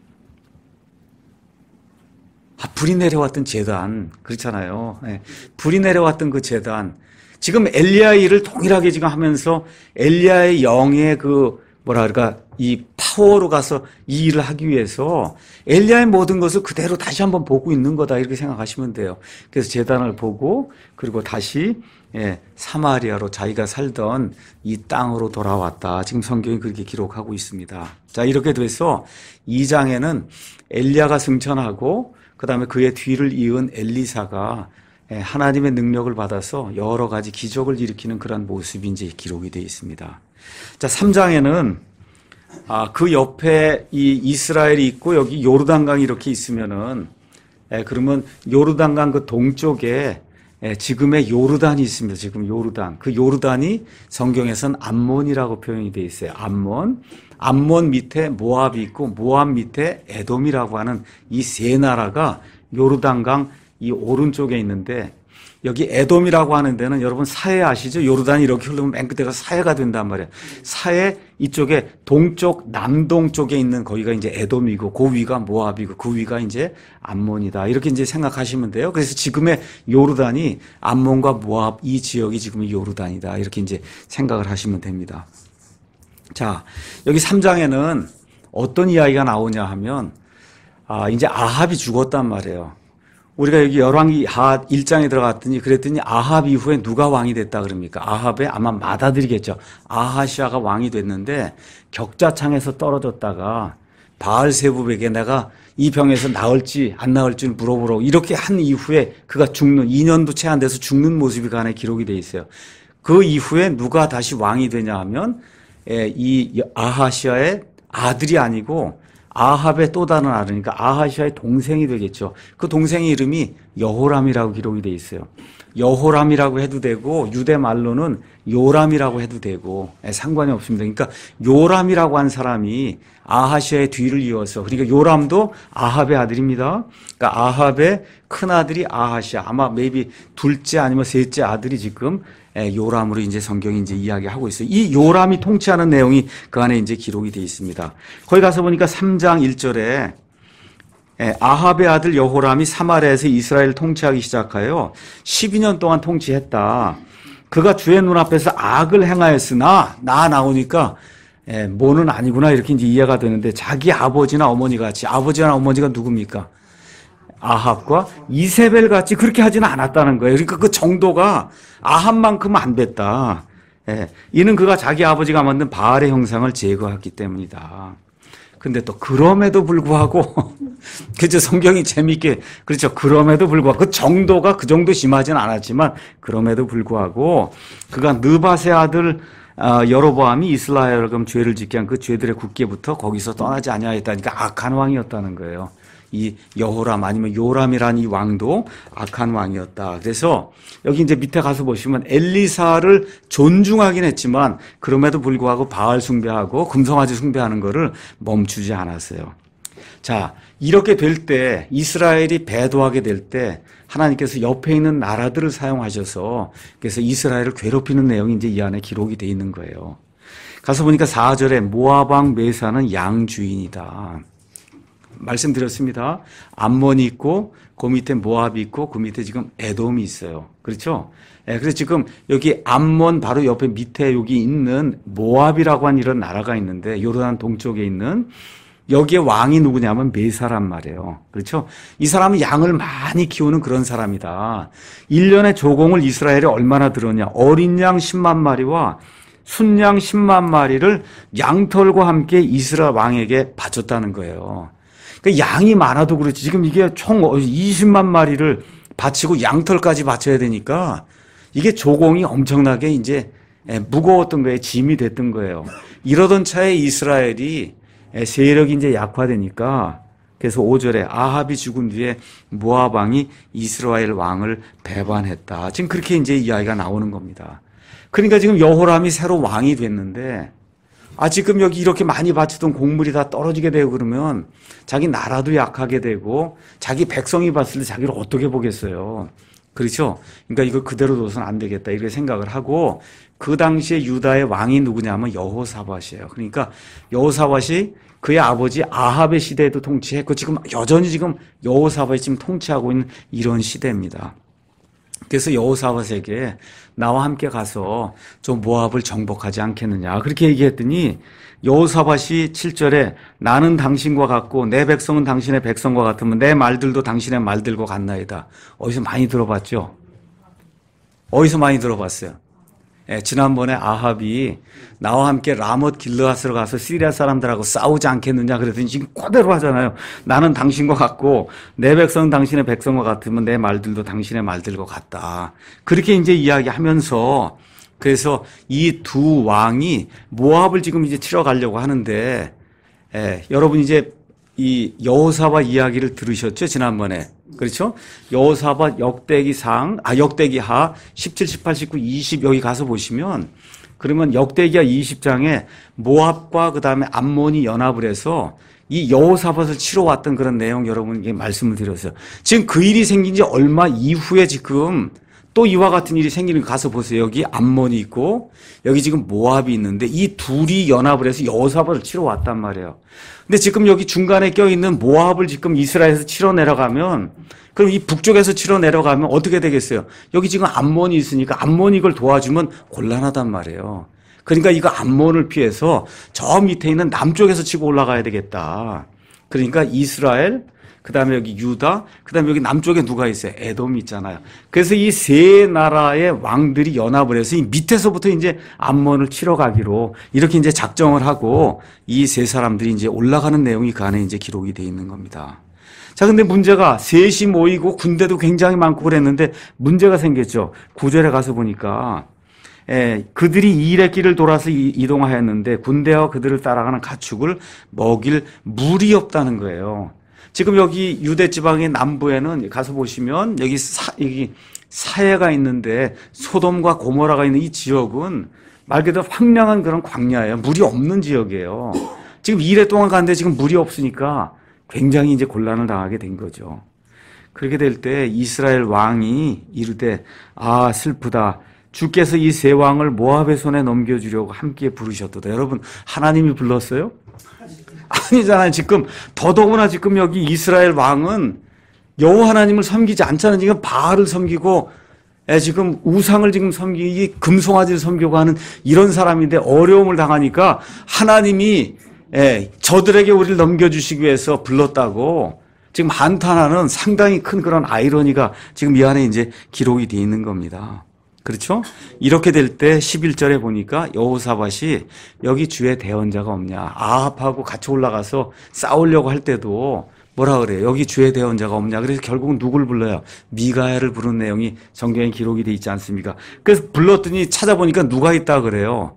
불이 내려왔던 제단. 그렇잖아요. 불이 내려왔던 그 제단. 지금 엘리야의 일을 동일하게 지금 하면서 엘리야의 영의 그 뭐라 그럴까 이 파워로 가서 이 일을 하기 위해서 엘리야의 모든 것을 그대로 다시 한번 보고 있는 거다 이렇게 생각하시면 돼요. 그래서 제단을 보고 그리고 다시 사마리아로 자기가 살던 이 땅으로 돌아왔다. 지금 성경이 그렇게 기록하고 있습니다. 자, 이렇게 돼서 2장에는 엘리야가 승천하고 그다음에 그의 뒤를 이은 엘리사가 하나님의 능력을 받아서 여러 가지 기적을 일으키는 그런 모습이 이제 기록이 되어 있습니다. 자, 3장에는 그 옆에 이 이스라엘이 있고 여기 요르단강이 이렇게 있으면은 그러면 요르단강 그 동쪽에 지금의 요르단이 있습니다. 지금 요르단. 그 요르단이 성경에서는 암몬이라고 표현이 되어 있어요. 암몬 밑에 모압이 있고 모압 밑에 에돔이라고 하는 이 세 나라가 요르단강 이 오른쪽에 있는데 여기 에돔이라고 하는 데는 여러분 사해 아시죠? 요르단이 이렇게 흐르면 맨 끝에가 사해가 된단 말이에요. 사해 이쪽에 동쪽 남동 쪽에 있는 거기가 이제 에돔이고 그 위가 모압이고 그 위가 이제 암몬이다. 이렇게 이제 생각하시면 돼요. 그래서 지금의 요르단이 암몬과 모압 이 지역이 지금 요르단이다. 이렇게 이제 생각을 하시면 됩니다. 자, 여기 3장에는 어떤 이야기가 나오냐 하면 이제 아합이 죽었단 말이에요. 우리가 여기 열왕기 1장에 들어갔더니 그랬더니 아합 이후에 누가 왕이 됐다 그럽니까? 아합의 아마 맏아들이겠죠. 아하시아가 왕이 됐는데 격자창에서 떨어졌다가 바알세붑에게 내가 이 병에서 나을지 안 나을지 물어보라고 이렇게 한 이후에 그가 죽는 2년도 채 안 돼서 죽는 모습이 그 안에 기록이 돼 있어요. 그 이후에 누가 다시 왕이 되냐 하면 이 아하시아의 아들이 아니고 아합의 또 다른 아들이니까 아하시아의 동생이 되겠죠. 그 동생의 이름이 여호람이라고 기록이 돼 있어요. 여호람이라고 해도 되고 유대 말로는 요람이라고 해도 되고 상관이 없습니다. 그러니까 요람이라고 한 사람이 아하시아의 뒤를 이어서 그러니까 요람도 아합의 아들입니다. 그러니까 아합의 큰 아들이 아하시아 아마 maybe 둘째 아니면 셋째 아들이 지금 요람으로 이제 성경이 이제 이야기하고 있어요. 이 요람이 통치하는 내용이 그 안에 이제 기록이 되어 있습니다. 거기 가서 보니까 3장 1절에 아합의 아들 여호람이 사마리아에서 이스라엘을 통치하기 시작하여 12년 동안 통치했다. 그가 주의 눈앞에서 악을 행하였으나 나오니까 뭐는 아니구나 이렇게 이제 이해가 되는데 자기 아버지나 어머니 같이 아버지나 어머니가 누굽니까? 아합과 이세벨 같이 그렇게 하지는 않았다는 거예요. 그러니까 그 정도가 아합만큼은 안 됐다. 이는 그가 자기 아버지가 만든 바알의 형상을 제거했기 때문이다. 근데 또 그럼에도 불구하고 그죠 성경이 재미있게 그렇죠. 그럼에도 불구하고 그 정도가 그 정도 심하지는 않았지만 그럼에도 불구하고 그가 느밧의 아들 여로보암이 이스라엘을 그럼 죄를 짓게 한 그 죄들의 굳게부터 거기서 떠나지 아니하였다니까 악한 왕이었다는 거예요. 이 여호람 아니면 요람이라는 이 왕도 악한 왕이었다. 그래서 여기 이제 밑에 가서 보시면 엘리사를 존중하긴 했지만 그럼에도 불구하고 바알 숭배하고 금송아지 숭배하는 거를 멈추지 않았어요. 자, 이렇게 될 때 이스라엘이 배도하게 될 때 하나님께서 옆에 있는 나라들을 사용하셔서 그래서 이스라엘을 괴롭히는 내용이 이제 이 안에 기록이 돼 있는 거예요. 가서 보니까 4절에 모압 왕 메사는 양 주인이다. 말씀드렸습니다. 암몬이 있고 그 밑에 모압이 있고 그 밑에 지금 에돔이 있어요. 그렇죠? 그래서 지금 여기 암몬 바로 옆에 밑에 여기 있는 모압이라고 하는 이런 나라가 있는데 요르단 동쪽에 있는 여기에 왕이 누구냐면 메사란 말이에요. 그렇죠? 이 사람은 양을 많이 키우는 그런 사람이다. 1년에 조공을 이스라엘에 얼마나 들었냐. 어린 양 10만 마리와 순양 10만 마리를 양털과 함께 이스라엘 왕에게 바쳤다는 거예요. 그러니까 양이 많아도 그렇지. 지금 이게 총 20만 마리를 바치고 양털까지 바쳐야 되니까 이게 조공이 엄청나게 이제 무거웠던 거예요. 짐이 됐던 거예요. 이러던 차에 이스라엘이 세력이 이제 약화되니까 그래서 5절에 아합이 죽은 뒤에 모압 왕이 이스라엘 왕을 배반했다. 지금 그렇게 이제 이야기가 나오는 겁니다. 그러니까 지금 여호람이 새로 왕이 됐는데 지금 여기 이렇게 많이 바치던 곡물이 다 떨어지게 되고 그러면 자기 나라도 약하게 되고 자기 백성이 봤을 때 자기를 어떻게 보겠어요. 그렇죠? 그러니까 이거 그대로 둬서는 안 되겠다 이렇게 생각을 하고 그 당시에 유다의 왕이 누구냐면 여호사밧이에요. 그러니까 여호사밧이 그의 아버지 아합의 시대에도 통치했고 지금 여전히 지금 여호사밧이 지금 통치하고 있는 이런 시대입니다. 그래서 여호사밧에게 나와 함께 가서 좀 모압을 정복하지 않겠느냐 그렇게 얘기했더니 여호사밧이 7절에 나는 당신과 같고 내 백성은 당신의 백성과 같으면 내 말들도 당신의 말들과 같나이다. 어디서 많이 들어봤죠? 어디서 많이 들어봤어요? 예, 지난번에 아합이 나와 함께 라못 길르앗으로 가서 시리아 사람들하고 싸우지 않겠느냐 그랬더니 지금 그대로 하잖아요. 나는 당신과 같고 내 백성은 당신의 백성과 같으면 내 말들도 당신의 말들과 같다. 그렇게 이제 이야기하면서 그래서 이 두 왕이 모압을 지금 이제 치러 가려고 하는데 여러분 이제 이 여호사밧 이야기를 들으셨죠? 지난번에. 그렇죠? 여호사밧 역대기하 17, 18, 19, 20 여기 가서 보시면 그러면 역대기하 20장에 모압과 그다음에 암몬이 연합을 해서 이 여호사밧을 치러 왔던 그런 내용 여러분에게 말씀을 드렸어요. 지금 그 일이 생긴 지 얼마 이후에 지금 또 이와 같은 일이 생기는 거 가서 보세요. 여기 암몬이 있고 여기 지금 모압이 있는데 이 둘이 연합을 해서 여호사밧을 치러 왔단 말이에요. 근데 지금 여기 중간에 껴있는 모압을 지금 이스라엘에서 치러 내려가면 그럼 이 북쪽에서 치러 내려가면 어떻게 되겠어요? 여기 지금 암몬이 있으니까 암몬이 이걸 도와주면 곤란하단 말이에요. 그러니까 이거 암몬을 피해서 저 밑에 있는 남쪽에서 치고 올라가야 되겠다. 그러니까 이스라엘 그다음에 여기 유다, 그다음에 여기 남쪽에 누가 있어요? 에돔이 있잖아요. 그래서 이 세 나라의 왕들이 연합을 해서 이 밑에서부터 이제 암몬을 치러 가기로 이렇게 이제 작정을 하고 이 세 사람들이 이제 올라가는 내용이 그 안에 이제 기록이 돼 있는 겁니다. 자, 근데 문제가 셋이 모이고 군대도 굉장히 많고 그랬는데 문제가 생겼죠. 9절에 가서 보니까 그들이 일의 길을 돌아서 이동하였는데 군대와 그들을 따라가는 가축을 먹일 물이 없다는 거예요. 지금 여기 유대 지방의 남부에는 가서 보시면 여기 사해가 있는데 소돔과 고모라가 있는 이 지역은 말 그대로 황량한 그런 광야예요. 물이 없는 지역이에요. 지금 2일 동안 가는데 지금 물이 없으니까 굉장히 이제 곤란을 당하게 된 거죠. 그렇게 될 때 이스라엘 왕이 이르되 아 슬프다. 주께서 이 세 왕을 모압의 손에 넘겨주려고 함께 부르셨도다. 여러분 하나님이 불렀어요? 아니잖아요. 지금 더더구나 지금 여기 이스라엘 왕은 여호와 하나님을 섬기지 않잖아요. 지금 바알을 섬기고 지금 우상을 지금 섬기기 금송아지를 섬기고 하는 이런 사람인데 어려움을 당하니까 하나님이 저들에게 우리를 넘겨주시기 위해서 불렀다고 지금 한탄하는 상당히 큰 그런 아이러니가 지금 이 안에 이제 기록이 되어 있는 겁니다. 그렇죠? 이렇게 될 때 11절에 보니까 여호사밧이 여기 주의 대언자가 없냐. 아합하고 같이 올라가서 싸우려고 할 때도 뭐라 그래요? 여기 주의 대언자가 없냐. 그래서 결국은 누굴 불러요? 미가야를 부른 내용이 성경에 기록이 돼 있지 않습니까? 그래서 불렀더니 찾아보니까 누가 있다 그래요?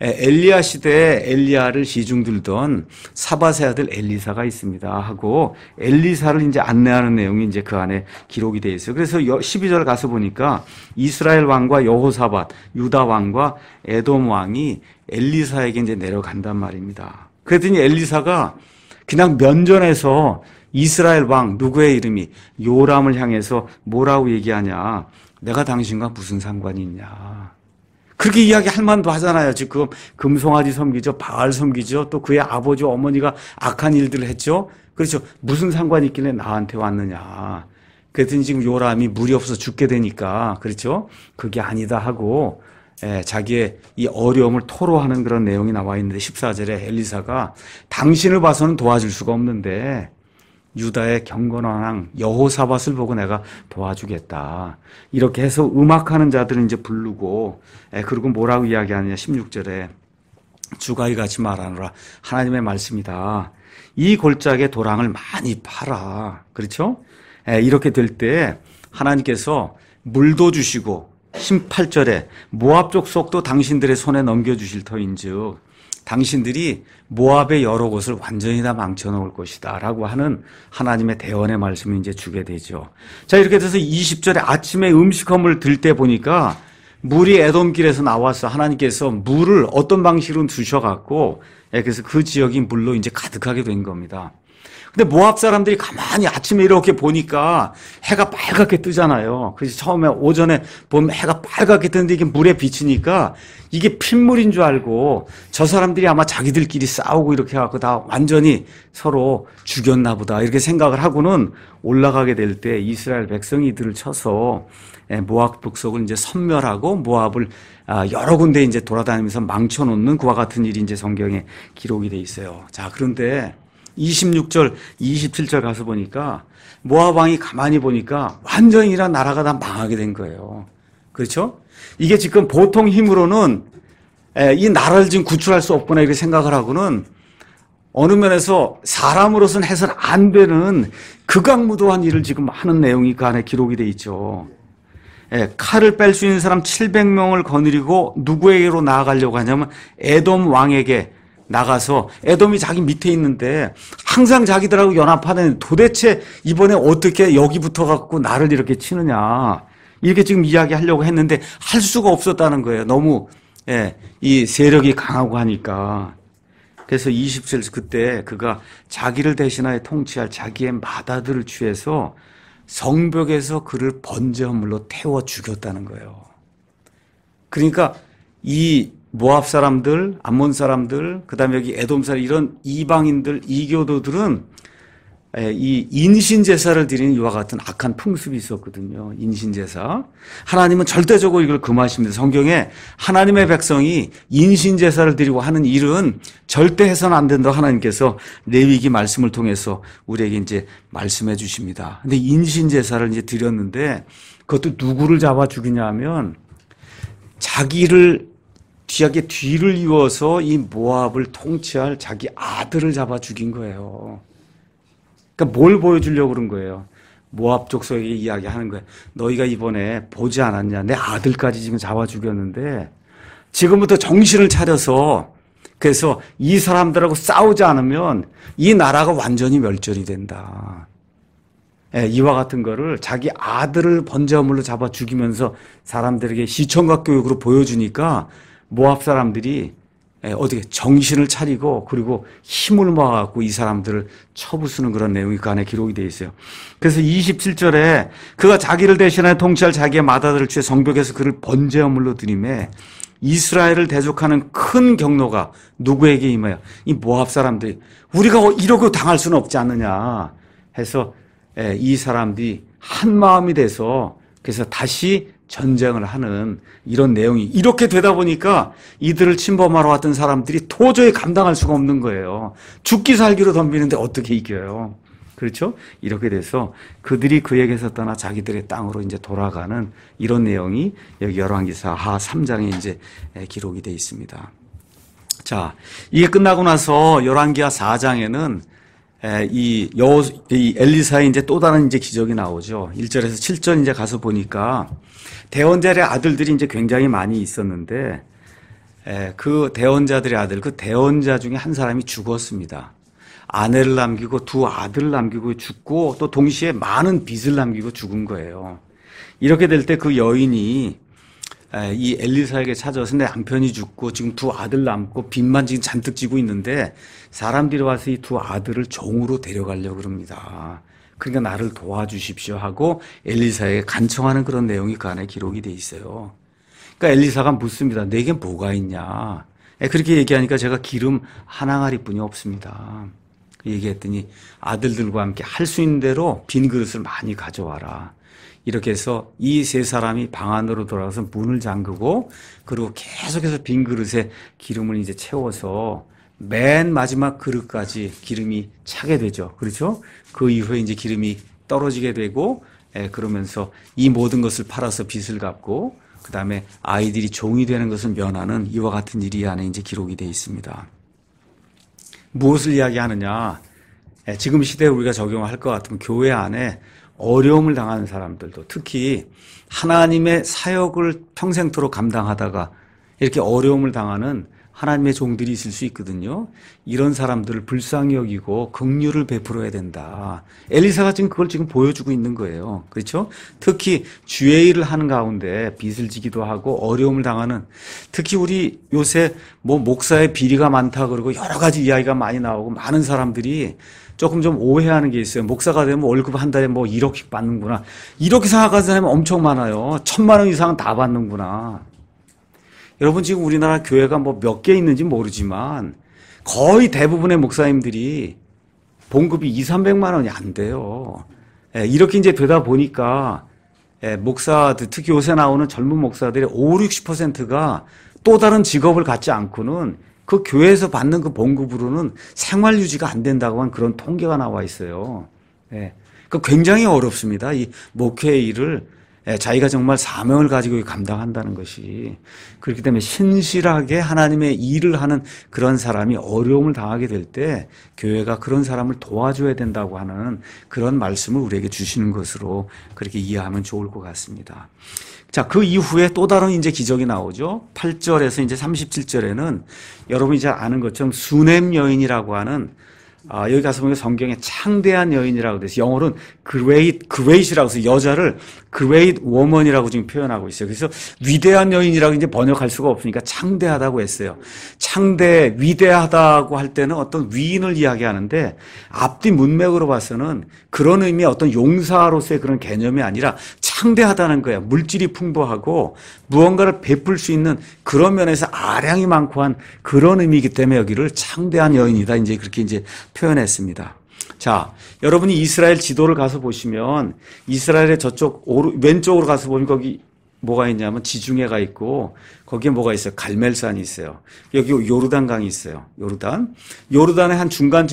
엘리야 시대에 엘리야를 시중 들던 사밧의 아들 엘리사가 있습니다 하고 엘리사를 이제 안내하는 내용이 이제 그 안에 기록이 되어 있어요. 그래서 12절 가서 보니까 이스라엘 왕과 여호사밧, 유다 왕과 에돔 왕이 엘리사에게 이제 내려간단 말입니다. 그랬더니 엘리사가 그냥 면전에서 이스라엘 왕 누구의 이름이 요람을 향해서 뭐라고 얘기하냐. 내가 당신과 무슨 상관이 있냐. 그렇게 이야기할 만도 하잖아요. 지금 금송아지 섬기죠. 바알 섬기죠. 또 그의 아버지 어머니가 악한 일들을 했죠. 그렇죠. 무슨 상관이 있길래 나한테 왔느냐. 그랬더니 지금 요람이 물이 없어서 죽게 되니까 그렇죠. 그게 아니다 하고 자기의 이 어려움을 토로하는 그런 내용이 나와 있는데 14절에 엘리사가 당신을 봐서는 도와줄 수가 없는데 유다의 경건한 왕 여호사밧을 보고 내가 도와주겠다. 이렇게 해서 음악하는 자들을 이제 부르고 그리고 뭐라고 이야기하느냐 16절에 주가 이같이 말하노라. 하나님의 말씀이다. 이 골짜기에 도랑을 많이 팔아. 그렇죠? 이렇게 될 때 하나님께서 물도 주시고 18절에 모압 족속도 당신들의 손에 넘겨주실 터인즉 당신들이 모압의 여러 곳을 완전히 다 망쳐놓을 것이다 라고 하는 하나님의 대언의 말씀을 이제 주게 되죠. 자, 이렇게 돼서 20절에 아침에 음식함을 들 때 보니까 물이 에돔길에서 나와서 하나님께서 물을 어떤 방식으로 주셔갖고 그래서 그 지역이 물로 이제 가득하게 된 겁니다. 근데 모압 사람들이 가만히 아침에 이렇게 보니까 해가 빨갛게 뜨잖아요. 그래서 처음에 오전에 보면 해가 빨갛게 뜨는데 이게 물에 비치니까 이게 핏물인 줄 알고 저 사람들이 아마 자기들끼리 싸우고 이렇게 해갖고 다 완전히 서로 죽였나 보다 이렇게 생각을 하고는 올라가게 될 때 이스라엘 백성이 이들을 쳐서 모압 북속을 이제 섬멸하고 모압을 여러 군데 이제 돌아다니면서 망쳐놓는 그와 같은 일이 이제 성경에 기록이 돼 있어요. 자, 그런데 26절, 27절 가서 보니까 모압 왕이 가만히 보니까 완전히 이란 나라가 다 망하게 된 거예요. 그렇죠? 이게 지금 보통 힘으로는 이 나라를 지금 구출할 수 없구나 이렇게 생각을 하고는 어느 면에서 사람으로서는 해서는 안 되는 극악무도한 일을 지금 하는 내용이 그 안에 기록이 돼 있죠. 칼을 뺄 수 있는 사람 700명을 거느리고 누구에게로 나아가려고 하냐면 에돔 왕에게 나가서 에돔이 자기 밑에 있는데 항상 자기들하고 연합하는 도대체 이번에 어떻게 여기부터 갖고 나를 이렇게 치느냐 이렇게 지금 이야기하려고 했는데 할 수가 없었다는 거예요. 너무 이 세력이 강하고 하니까. 그래서 27절 그때 그가 자기를 대신하여 통치할 자기의 맏아들을 취해서 성벽에서 그를 번제물로 태워 죽였다는 거예요. 그러니까 이 모압 사람들, 암몬 사람들, 그다음에 여기 에돔 사람 이런 이방인들, 이교도들은 이 인신제사를 드리는 이와 같은 악한 풍습이 있었거든요. 인신제사. 하나님은 절대적으로 이걸 금하십니다. 성경에 하나님의 백성이 인신제사를 드리고 하는 일은 절대 해서는 안 된다고 하나님께서 레위기 말씀을 통해서 우리에게 이제 말씀해 주십니다. 근데 인신제사를 이제 드렸는데 그것도 누구를 잡아 죽이냐 하면 자기를 뒤를 이어서 이 모압을 통치할 자기 아들을 잡아 죽인 거예요. 그러니까 뭘 보여주려고 그런 거예요. 모압 족속에게 이야기하는 거예요. 너희가 이번에 보지 않았냐. 내 아들까지 지금 잡아 죽였는데 지금부터 정신을 차려서 그래서 이 사람들하고 싸우지 않으면 이 나라가 완전히 멸절이 된다. 이와 같은 거를 자기 아들을 번제물로 잡아 죽이면서 사람들에게 시청각 교육으로 보여주니까 모압 사람들이 어떻게 정신을 차리고 그리고 힘을 모아갖고 이 사람들을 쳐부수는 그런 내용이 그 안에 기록이 되어 있어요. 그래서 27절에 그가 자기를 대신하여 통치할 자기의 맏아들을 취해 성벽에서 그를 번제물로 드리매 이스라엘을 대적하는 큰 경노가 누구에게 임하여 이 모압 사람들이 우리가 이러고 당할 수는 없지 않느냐 해서 이 사람들이 한 마음이 돼서 그래서 다시 전쟁을 하는 이런 내용이 이렇게 되다 보니까 이들을 침범하러 왔던 사람들이 도저히 감당할 수가 없는 거예요. 죽기 살기로 덤비는데 어떻게 이겨요? 그렇죠? 이렇게 돼서 그들이 그에게서 떠나 자기들의 땅으로 이제 돌아가는 이런 내용이 여기 열왕기사 하 3장에 이제 기록이 되어 있습니다. 자, 이게 끝나고 나서 열왕기하 4장에는 이 엘리사의 이제 또 다른 이제 기적이 나오죠. 1절에서 7절 이제 가서 보니까 대원자의 아들들이 이제 굉장히 많이 있었는데 그 대원자들의 아들, 그 대원자 중에 한 사람이 죽었습니다. 아내를 남기고 두 아들을 남기고 죽고 또 동시에 많은 빚을 남기고 죽은 거예요. 이렇게 될 때 그 여인이 이 엘리사에게 찾아와서 내 남편이 죽고 지금 두 아들 남고 빚만 지금 잔뜩 지고 있는데 사람들이 와서 이 두 아들을 종으로 데려가려고 그럽니다. 그러니까 나를 도와주십시오 하고 엘리사에게 간청하는 그런 내용이 그 안에 기록이 돼 있어요. 그러니까 엘리사가 묻습니다. 내게 뭐가 있냐? 그렇게 얘기하니까 제가 기름 한 항아리뿐이 없습니다. 얘기했더니 아들들과 함께 할 수 있는 대로 빈 그릇을 많이 가져와라. 이렇게 해서 이 세 사람이 방 안으로 돌아가서 문을 잠그고 그리고 계속해서 빈 그릇에 기름을 이제 채워서 맨 마지막 그릇까지 기름이 차게 되죠. 그렇죠? 그 이후에 이제 기름이 떨어지게 되고 그러면서 이 모든 것을 팔아서 빚을 갚고 그 다음에 아이들이 종이 되는 것을 면하는 이와 같은 일이 안에 이제 기록이 되어 있습니다. 무엇을 이야기하느냐? 지금 시대에 우리가 적용할 것 같으면 교회 안에 어려움을 당하는 사람들도 특히 하나님의 사역을 평생토록 감당하다가 이렇게 어려움을 당하는 하나님의 종들이 있을 수 있거든요. 이런 사람들을 불쌍히 여기고 긍휼을 베풀어야 된다. 엘리사가 지금 그걸 지금 보여주고 있는 거예요. 그렇죠? 특히 주의 일을 하는 가운데 빚을 지기도 하고 어려움을 당하는, 특히 우리 요새 뭐 목사의 비리가 많다 그러고 여러 가지 이야기가 많이 나오고 많은 사람들이 조금 좀 오해하는 게 있어요. 목사가 되면 월급 한 달에 뭐 1억씩 받는구나. 이렇게 생각하는 사람이 엄청 많아요. 1,000만 원 이상은 다 받는구나. 여러분, 지금 우리나라 교회가 뭐 몇 개 있는지 모르지만 거의 대부분의 목사님들이 봉급이 200~300만 원이 안 돼요. 이렇게 이제 되다 보니까 목사들, 특히 요새 나오는 젊은 목사들의 50~60%가 또 다른 직업을 갖지 않고는 그 교회에서 받는 그 봉급으로는 생활 유지가 안 된다고 하는 그런 통계가 나와 있어요. 그 굉장히 어렵습니다. 이 목회의 일을 자기가 정말 사명을 가지고 감당한다는 것이. 그렇기 때문에 신실하게 하나님의 일을 하는 그런 사람이 어려움을 당하게 될 때 교회가 그런 사람을 도와줘야 된다고 하는 그런 말씀을 우리에게 주시는 것으로 그렇게 이해하면 좋을 것 같습니다. 자, 그 이후에 또 다른 이제 기적이 나오죠. 8절에서 이제 37절에는 여러분이 잘 아는 것처럼 수넴 여인이라고 하는, 여기 가서 보니까 성경에 창대한 여인이라고 돼서 영어로는 great이라고 해서 여자를 great woman이라고 지금 표현하고 있어요. 그래서 위대한 여인이라고 이제 번역할 수가 없으니까 창대하다고 했어요. 창대, 위대하다고 할 때는 어떤 위인을 이야기하는데 앞뒤 문맥으로 봐서는 그런 의미의 어떤 용사로서의 그런 개념이 아니라 창대하다는 거예요. 물질이 풍부하고 무언가를 베풀 수 있는 그런 면에서 아량이 많고 한 그런 의미이기 때문에 여기를 창대한 여인이다. 이제 그렇게 이제 표현했습니다. 자, 여러분이 이스라엘 지도를 가서 보시면 이스라엘의 저쪽 왼쪽으로 가서 보면 거기 뭐가 있냐면 지중해가 있고 거기에 뭐가 있어요? 갈멜산이 있어요. 여기 요르단강이 있어요. 요르단의 한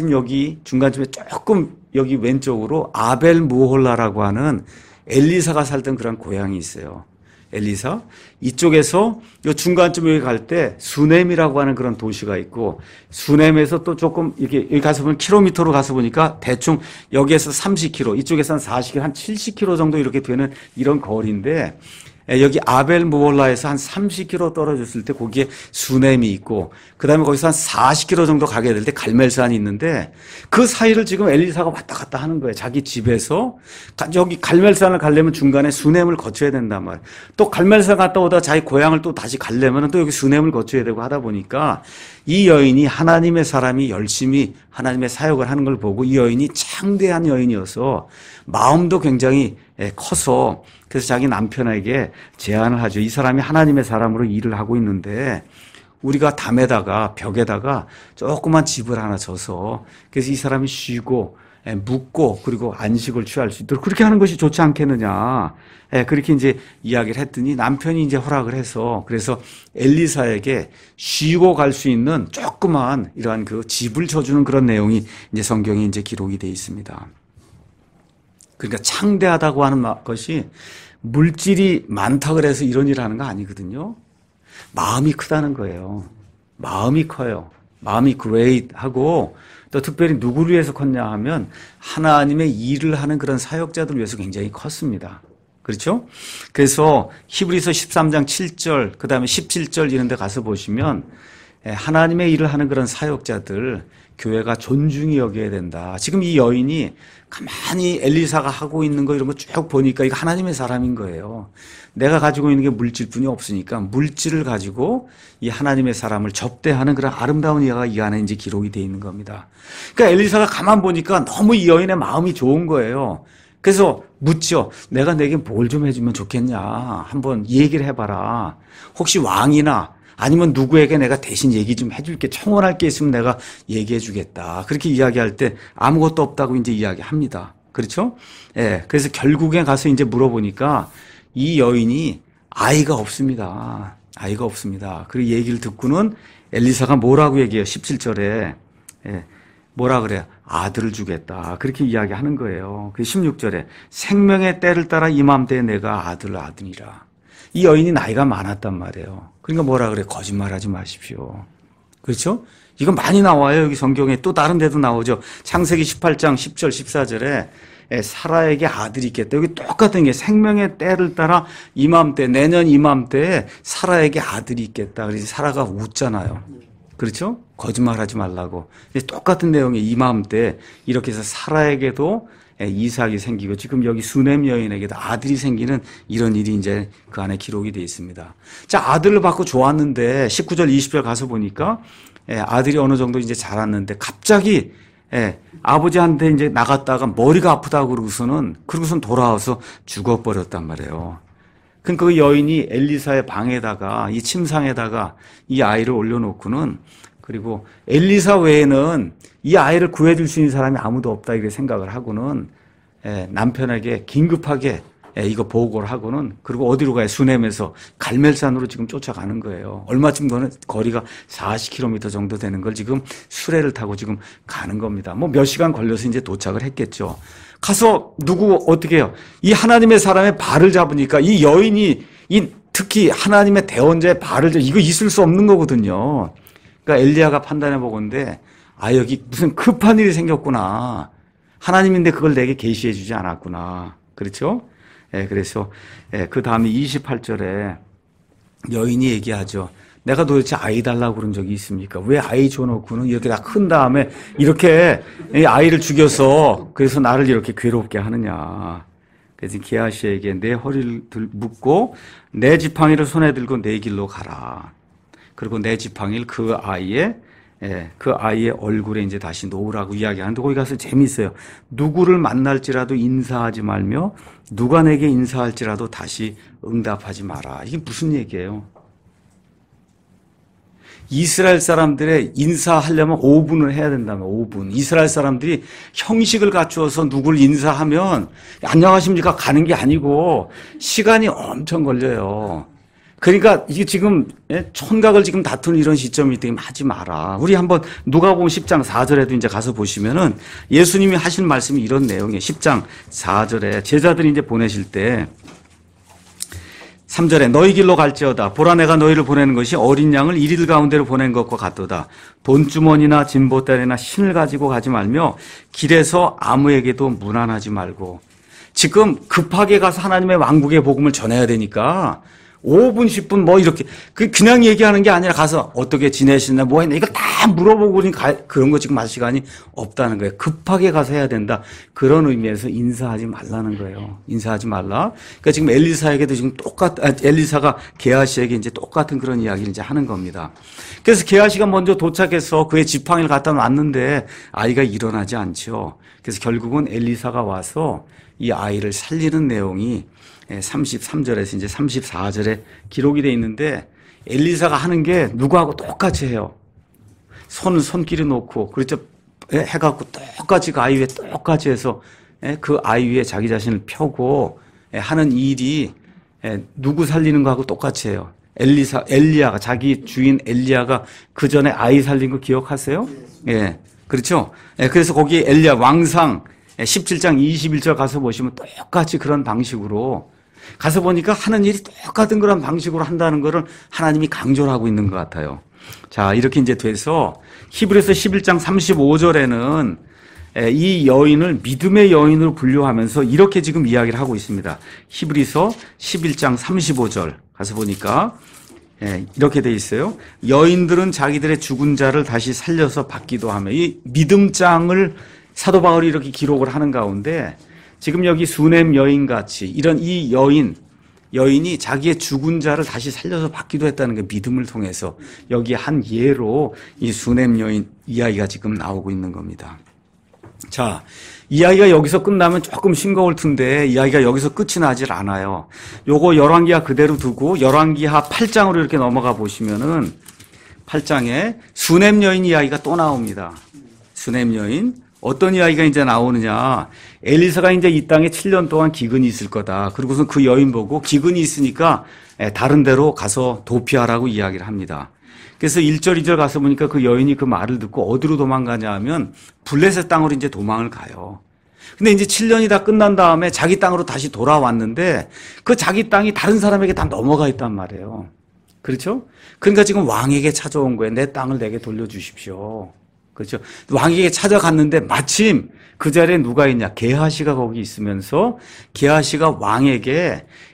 중간쯤에 조금 여기 왼쪽으로 아벨 무홀라라고 하는 엘리사가 살던 그런 고향이 있어요. 엘리사. 이쪽에서 요 중간쯤에 갈 때 수넴이라고 하는 그런 도시가 있고, 수넴에서 또 조금 이렇게 여기 가서 보면 킬로미터로 가서 보니까 대충 여기에서 30km, 이쪽에서 한 40km, 한 70km 정도 이렇게 되는 이런 거리인데, 여기 아벨 무홀라에서 한 30km 떨어졌을 때 거기에 수넴이 있고, 그 다음에 거기서 한 40km 정도 가게 될 때 갈멜산이 있는데, 그 사이를 지금 엘리사가 왔다 갔다 하는 거예요. 자기 집에서 여기 갈멜산을 가려면 중간에 수넴을 거쳐야 된단 말이에요. 또 갈멜산 갔다 오다 자기 고향을 또 다시 가려면 또 여기 수넴을 거쳐야 되고 하다 보니까 이 여인이 하나님의 사람이 열심히 하나님의 사역을 하는 걸 보고 이 여인이 창대한 여인이어서 마음도 굉장히 커서 그래서 자기 남편에게 제안을 하죠. 이 사람이 하나님의 사람으로 일을 하고 있는데 우리가 담에다가 벽에다가 조그만 집을 하나 져서 그래서 이 사람이 쉬고 묵고 그리고 안식을 취할 수 있도록 그렇게 하는 것이 좋지 않겠느냐. 그렇게 이제 이야기를 했더니 남편이 이제 허락을 해서 그래서 엘리사에게 쉬고 갈 수 있는 조그만 이러한 그 집을 쳐주는 그런 내용이 이제 성경에 이제 기록이 되어 있습니다. 그러니까 창대하다고 하는 것이 물질이 많다 그래서 이런 일을 하는 거 아니거든요. 마음이 크다는 거예요. 마음이 커요. 마음이 great하고 또 특별히 누구를 위해서 컸냐 하면 하나님의 일을 하는 그런 사역자들을 위해서 굉장히 컸습니다. 그렇죠? 그래서 히브리서 13장 7절 그 다음에 17절 이런 데 가서 보시면 하나님의 일을 하는 그런 사역자들 교회가 존중히 여겨야 된다. 지금 이 여인이 가만히 엘리사가 하고 있는 거 이런 거 쭉 보니까 이거 하나님의 사람인 거예요. 내가 가지고 있는 게 물질뿐이 없으니까 물질을 가지고 이 하나님의 사람을 접대하는 그런 아름다운 이야기가 이 안에 이제 기록이 되어 있는 겁니다. 그러니까 엘리사가 가만 보니까 너무 이 여인의 마음이 좋은 거예요. 그래서 묻죠. 내가 내게 뭘 좀 해주면 좋겠냐. 한번 얘기를 해봐라. 혹시 왕이나 아니면 누구에게 내가 대신 얘기 좀 해줄게. 청혼할 게 있으면 내가 얘기해 주겠다. 그렇게 이야기할 때 아무것도 없다고 이제 이야기합니다. 그렇죠? 예. 그래서 결국에 가서 이제 물어보니까 이 여인이 아이가 없습니다. 아이가 없습니다. 그 얘기를 듣고는 엘리사가 뭐라고 얘기해요? 17절에. 예. 뭐라 그래요? 아들을 주겠다. 그렇게 이야기하는 거예요. 그 16절에 생명의 때를 따라 이맘때에 내가 아들을 아드니라. 이 여인이 나이가 많았단 말이에요. 그러니까 뭐라 그래? 거짓말하지 마십시오. 그렇죠? 이거 많이 나와요. 여기 성경에 또 다른 데도 나오죠. 창세기 18장 10절 14절에 사라에게 아들이 있겠다. 여기 똑같은 게 생명의 때를 따라 이맘때 내년 이맘때에 사라에게 아들이 있겠다. 그래서 사라가 웃잖아요. 그렇죠? 거짓말하지 말라고. 똑같은 내용이 이 마음때 이렇게 해서 사라에게도 이삭이 생기고 지금 여기 수넴 여인에게도 아들이 생기는 이런 일이 이제 그 안에 기록이 되어 있습니다. 자, 아들을 받고 좋았는데 19절 20절 가서 보니까 아들이 어느 정도 이제 자랐는데 갑자기 아버지한테 이제 나갔다가 머리가 아프다고 그러고서는 돌아와서 죽어버렸단 말이에요. 그러니까 그 여인이 엘리사의 방에다가 이 침상에다가 이 아이를 올려놓고는 그리고 엘리사 외에는 이 아이를 구해줄 수 있는 사람이 아무도 없다 이렇게 생각을 하고는 남편에게 긴급하게 이거 보고를 하고는 그리고 어디로 가요? 수넴에서 갈멜산으로 지금 쫓아가는 거예요. 얼마쯤 거리가 40km 정도 되는 걸 지금 수레를 타고 지금 가는 겁니다. 뭐 몇 시간 걸려서 이제 도착을 했겠죠. 가서 어떻게 해요? 이 하나님의 사람의 발을 잡으니까 이 여인이 특히 하나님의 대언자의 발을 이거 있을 수 없는 거거든요. 그러니까 엘리야가 판단해 보건데 여기 무슨 급한 일이 생겼구나. 하나님인데 그걸 내게 계시해 주지 않았구나. 그렇죠? 그래서 그 다음에 28절에 여인이 얘기하죠. 내가 도대체 아이 달라고 그런 적이 있습니까? 왜 아이 줘놓고는 이렇게 다 큰 다음에 이렇게 아이를 죽여서 그래서 나를 이렇게 괴롭게 하느냐. 그래서 게하시에게 내 허리를 묶고 내 지팡이를 손에 들고 내 길로 가라. 그리고 내 지팡이를 그 아이의 얼굴에 이제 다시 놓으라고 이야기하는데 거기 가서 재미있어요. 누구를 만날지라도 인사하지 말며 누가 내게 인사할지라도 다시 응답하지 마라. 이게 무슨 얘기예요? 이스라엘 사람들의 인사하려면 5분을 해야 된다면 5분. 이스라엘 사람들이 형식을 갖추어서 누굴 인사하면 안녕하십니까 가는 게 아니고 시간이 엄청 걸려요. 그러니까 이게 지금 촌각을 지금 다투는 이런 시점이 되면 하지 마라. 우리 한번 누가복음 10장 4절에도 이제 가서 보시면은 예수님이 하신 말씀이 이런 내용이에요. 10장 4절에 제자들이 이제 보내실 때 3절에 너희 길로 갈지어다. 보라 내가 너희를 보내는 것이 어린 양을 이리들 가운데로 보낸 것과 같도다. 돈주머니나 진보다리나 신을 가지고 가지 말며 길에서 아무에게도 문안하지 말고. 지금 급하게 가서 하나님의 왕국의 복음을 전해야 되니까 5분, 10분 뭐 이렇게 그냥 얘기하는 게 아니라 가서 어떻게 지내시나 뭐 했나 이거 다 물어보고 그런 거 지금 할 시간이 없다는 거예요. 급하게 가서 해야 된다. 그런 의미에서 인사하지 말라는 거예요. 인사하지 말라. 그러니까 지금 엘리사에게도 지금 엘리사가 게하시에게 이제 똑같은 그런 이야기를 이제 하는 겁니다. 그래서 게하시가 먼저 도착해서 그의 지팡이를 갖다 놨는데 아이가 일어나지 않죠. 그래서 결국은 엘리사가 와서 이 아이를 살리는 내용이 33절에서 이제 34절에 기록이 되어 있는데 엘리사가 하는 게 누구하고 똑같이 해요. 손길에 놓고 그렇죠. 해갖고 똑같이 그 아이 위에 똑같이 해서 그 아이 위에 자기 자신을 펴고 하는 일이 누구 살리는 거하고 똑같이 해요. 엘리야가 자기 주인 엘리야가 그 전에 아이 살린 거 기억하세요? 예, 그렇죠. 그래서 거기 엘리야 왕상 17장 21절 가서 보시면 똑같이 그런 방식으로 가서 보니까 하는 일이 똑같은 그런 방식으로 한다는 것을 하나님이 강조를 하고 있는 것 같아요. 자, 이렇게 이제 돼서 히브리서 11장 35절에는 이 여인을 믿음의 여인으로 분류하면서 이렇게 지금 이야기를 하고 있습니다. 히브리서 11장 35절 가서 보니까 이렇게 돼 있어요. 여인들은 자기들의 죽은 자를 다시 살려서 받기도 하며 이 믿음장을 사도 바울이 이렇게 기록을 하는 가운데 지금 여기 수넴 여인같이 이런 이 여인이 자기의 죽은 자를 다시 살려서 받기도 했다는 게 믿음을 통해서 여기 한 예로 이 수넴 여인 이야기가 지금 나오고 있는 겁니다. 자, 이야기가 여기서 끝나면 조금 싱거울 텐데 이야기가 여기서 끝이 나질 않아요. 요거 열왕기하 그대로 두고 열왕기하 8장으로 이렇게 넘어가 보시면은 8장에 수넴 여인 이야기가 또 나옵니다. 수넴 여인. 어떤 이야기가 이제 나오느냐. 엘리사가 이제 이 땅에 7년 동안 기근이 있을 거다. 그리고서 그 여인 보고 기근이 있으니까 다른 데로 가서 도피하라고 이야기를 합니다. 그래서 1절, 2절 가서 보니까 그 여인이 그 말을 듣고 어디로 도망가냐 하면 블레셋 땅으로 이제 도망을 가요. 근데 이제 7년이 다 끝난 다음에 자기 땅으로 다시 돌아왔는데 그 자기 땅이 다른 사람에게 다 넘어가 있단 말이에요. 그렇죠? 그러니까 지금 왕에게 찾아온 거예요. 내 땅을 내게 돌려주십시오. 그렇죠. 왕에게 찾아갔는데 마침 그 자리에 누가 있냐. 게하시가 거기 있으면서 게하시가 왕에게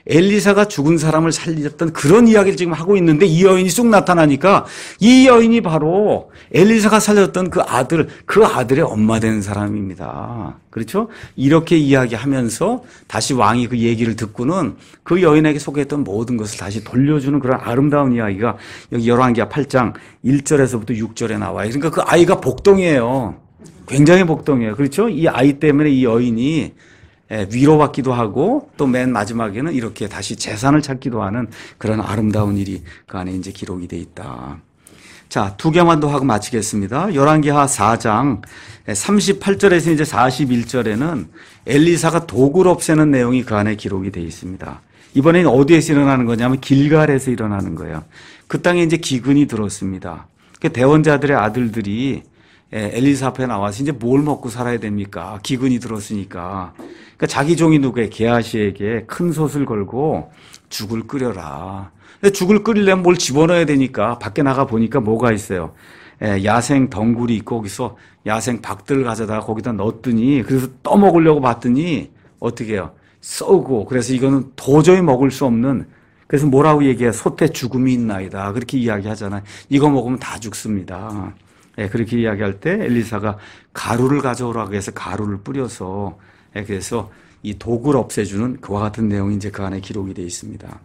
엘리사가 죽은 사람을 살렸던 그런 이야기를 지금 하고 있는데 이 여인이 쑥 나타나니까 이 여인이 바로 엘리사가 살렸던 그 아들의 엄마 되는 사람입니다. 그렇죠? 이렇게 이야기하면서 다시 왕이 그 얘기를 듣고는 그 여인에게 소개했던 모든 것을 다시 돌려주는 그런 아름다운 이야기가 여기 열왕기하 8장 1절에서부터 6절에 나와요. 그러니까 그 아이가 복덩이에요. 굉장히 복덩이에요. 그렇죠? 이 아이 때문에 이 여인이 위로받기도 하고 또 맨 마지막에는 이렇게 다시 재산을 찾기도 하는 그런 아름다운 일이 그 안에 이제 기록이 돼 있다. 자, 두 개만 더 하고 마치겠습니다. 열왕기하 4장 38절에서 이제 41절에는 엘리사가 독을 없애는 내용이 그 안에 기록이 돼 있습니다. 이번에는 어디에서 일어나는 거냐면 길갈에서 일어나는 거예요. 그 땅에 이제 기근이 들었습니다. 그 대원자들의 아들들이 엘리사 앞에 나와서 이제 뭘 먹고 살아야 됩니까? 기근이 들었으니까. 그러니까 자기 종이 누구에 게하시에게 큰 솥을 걸고 죽을 끓여라. 근데 죽을 끓이려면 뭘 집어넣어야 되니까 밖에 나가 보니까 뭐가 있어요? 야생 덩굴이 있고 거기서 야생 박들 가져다가 거기다 넣었더니 그래서 떠먹으려고 봤더니 어떻게 해요? 썩고 그래서 이거는 도저히 먹을 수 없는 그래서 뭐라고 얘기해요? 솥에 죽음이 있나이다. 그렇게 이야기하잖아요. 이거 먹으면 다 죽습니다. 그렇게 이야기할 때 엘리사가 가루를 가져오라고 해서 가루를 뿌려서 그래서 이 독을 없애주는 그와 같은 내용이 이제 그 안에 기록이 되어 있습니다.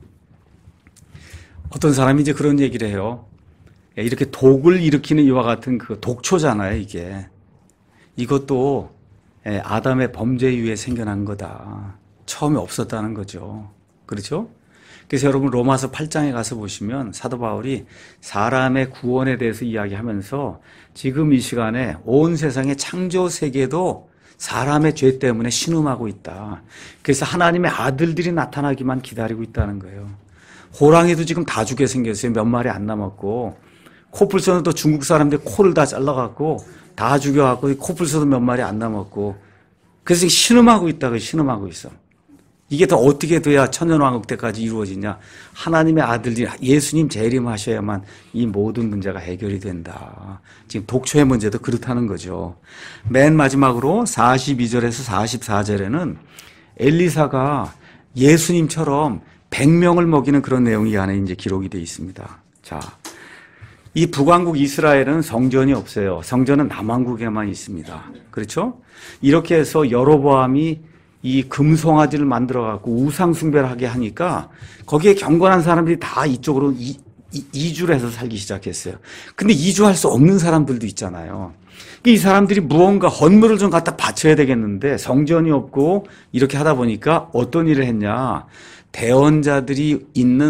어떤 사람이 이제 그런 얘기를 해요. 이렇게 독을 일으키는 이와 같은 그 독초잖아요, 이게. 이것도 아담의 범죄 이후에 생겨난 거다. 처음에 없었다는 거죠. 그렇죠? 그래서 여러분 로마서 8장에 가서 보시면 사도 바울이 사람의 구원에 대해서 이야기하면서 지금 이 시간에 온 세상의 창조 세계도 사람의 죄 때문에 신음하고 있다. 그래서 하나님의 아들들이 나타나기만 기다리고 있다는 거예요. 호랑이도 지금 다 죽게 생겼어요. 몇 마리 안 남았고 코뿔소는 또 중국 사람들 코를 다 잘라갖고 다 죽여갖고 코뿔소도 몇 마리 안 남았고 그래서 신음하고 있다고 신음하고 있어. 이게 더 어떻게 돼야 천년왕국 때까지 이루어지냐. 하나님의 아들들이 예수님 재림하셔야만 이 모든 문제가 해결이 된다. 지금 독초의 문제도 그렇다는 거죠. 맨 마지막으로 42절에서 44절에는 엘리사가 예수님처럼 100명을 먹이는 그런 내용이 이 안에 이제 기록이 되어 있습니다. 자, 이 북왕국 이스라엘은 성전이 없어요. 성전은 남왕국에만 있습니다. 그렇죠? 이렇게 해서 여로보암이 이 금송아지를 만들어갖고 우상숭배를 하게 하니까 거기에 경건한 사람들이 다 이쪽으로 이주를 해서 살기 시작했어요. 근데 이주할 수 없는 사람들도 있잖아요. 이 사람들이 무언가 헌물을 좀 갖다 바쳐야 되겠는데 성전이 없고 이렇게 하다 보니까 어떤 일을 했냐. 대원자들이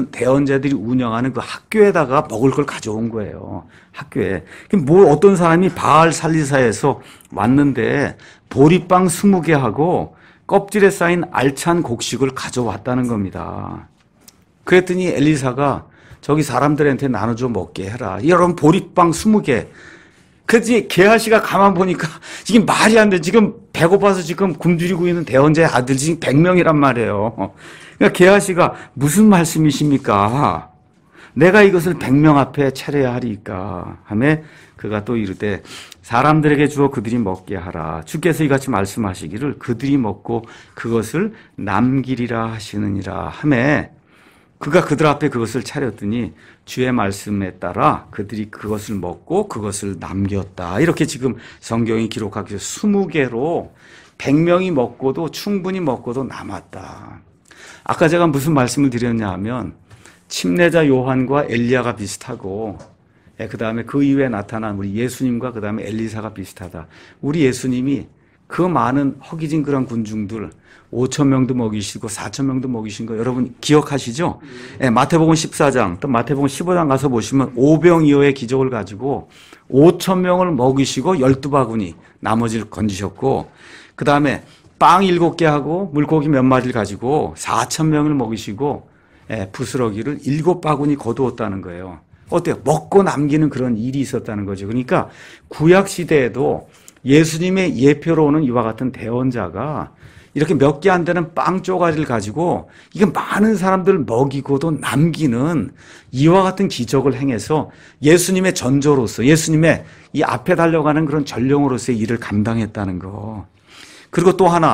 운영하는 그 학교에다가 먹을 걸 가져온 거예요. 학교에. 뭐 어떤 사람이 바알 살리사에서 왔는데 보리빵 20개 하고 껍질에 쌓인 알찬 곡식을 가져왔다는 겁니다. 그랬더니 엘리사가 저기 사람들한테 나눠줘 먹게 해라. 여러분 보리빵 20개. 그랬더니 게하시가 가만 보니까 지금 말이 안 돼. 지금 배고파서 지금 굶주리고 있는 대원자의 아들 지금 100명이란 말이에요. 그러니까 게하시가 무슨 말씀이십니까? 내가 이것을 100명 앞에 차려야 하리까 하며 그가 또 이르되 사람들에게 주어 그들이 먹게 하라. 주께서 이같이 말씀하시기를 그들이 먹고 그것을 남기리라 하시느니라 하며 그가 그들 앞에 그것을 차렸더니 주의 말씀에 따라 그들이 그것을 먹고 그것을 남겼다. 이렇게 지금 성경이 기록하기 위해서 20개로 100명이 먹고도 충분히 먹고도 남았다. 아까 제가 무슨 말씀을 드렸냐 하면 침례자 요한과 엘리야가 비슷하고 그 다음에 그 이후에 나타난 우리 예수님과 그 다음에 엘리사가 비슷하다. 우리 예수님이 그 많은 허기진그런 군중들 5,000명도 먹이시고 4,000명도 먹이신 거 여러분 기억하시죠? 마태복음 14장 또 마태복음 15장 가서 보시면 오병이어의 기적을 가지고 5,000명을 먹이시고 12바구니 나머지를 건지셨고 그 다음에 빵 7개 하고 물고기 몇 마리를 가지고 4,000명을 먹이시고 부스러기를 7바구니 거두었다는 거예요. 어때요? 먹고 남기는 그런 일이 있었다는 거죠. 그러니까 구약 시대에도 예수님의 예표로 오는 이와 같은 대언자가 이렇게 몇 개 안 되는 빵 쪼가리를 가지고 이게 많은 사람들을 먹이고도 남기는 이와 같은 기적을 행해서 예수님의 전조로서 예수님의 이 앞에 달려가는 그런 전령으로서의 일을 감당했다는 거. 그리고 또 하나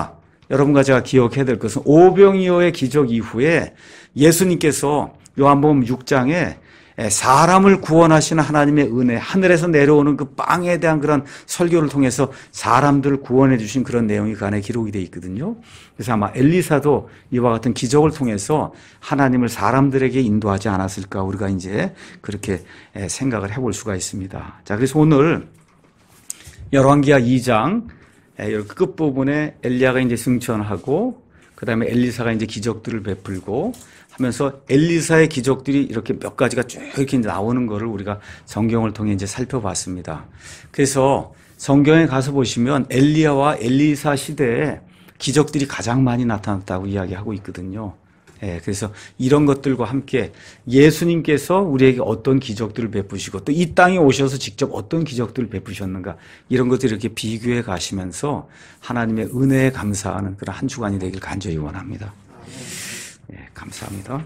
여러분과 제가 기억해야 될 것은 오병이어의 기적 이후에 예수님께서 요한복음 6장에 사람을 구원하시는 하나님의 은혜, 하늘에서 내려오는 그 빵에 대한 그런 설교를 통해서 사람들을 구원해 주신 그런 내용이 그 안에 기록이 되어 있거든요. 그래서 아마 엘리사도 이와 같은 기적을 통해서 하나님을 사람들에게 인도하지 않았을까 우리가 이제 그렇게 생각을 해볼 수가 있습니다. 자, 그래서 오늘 열왕기하 2장 끝부분에 엘리야가 이제 승천하고 그 다음에 엘리사가 이제 기적들을 베풀고 하면서 엘리사의 기적들이 이렇게 몇 가지가 쭉 이렇게 나오는 거를 우리가 성경을 통해 이제 살펴봤습니다. 그래서 성경에 가서 보시면 엘리야와 엘리사 시대에 기적들이 가장 많이 나타났다고 이야기하고 있거든요. 그래서 이런 것들과 함께 예수님께서 우리에게 어떤 기적들을 베푸시고 또 이 땅에 오셔서 직접 어떤 기적들을 베푸셨는가 이런 것들을 이렇게 비교해 가시면서 하나님의 은혜에 감사하는 그런 한 주간이 되길 간절히 원합니다. 감사합니다.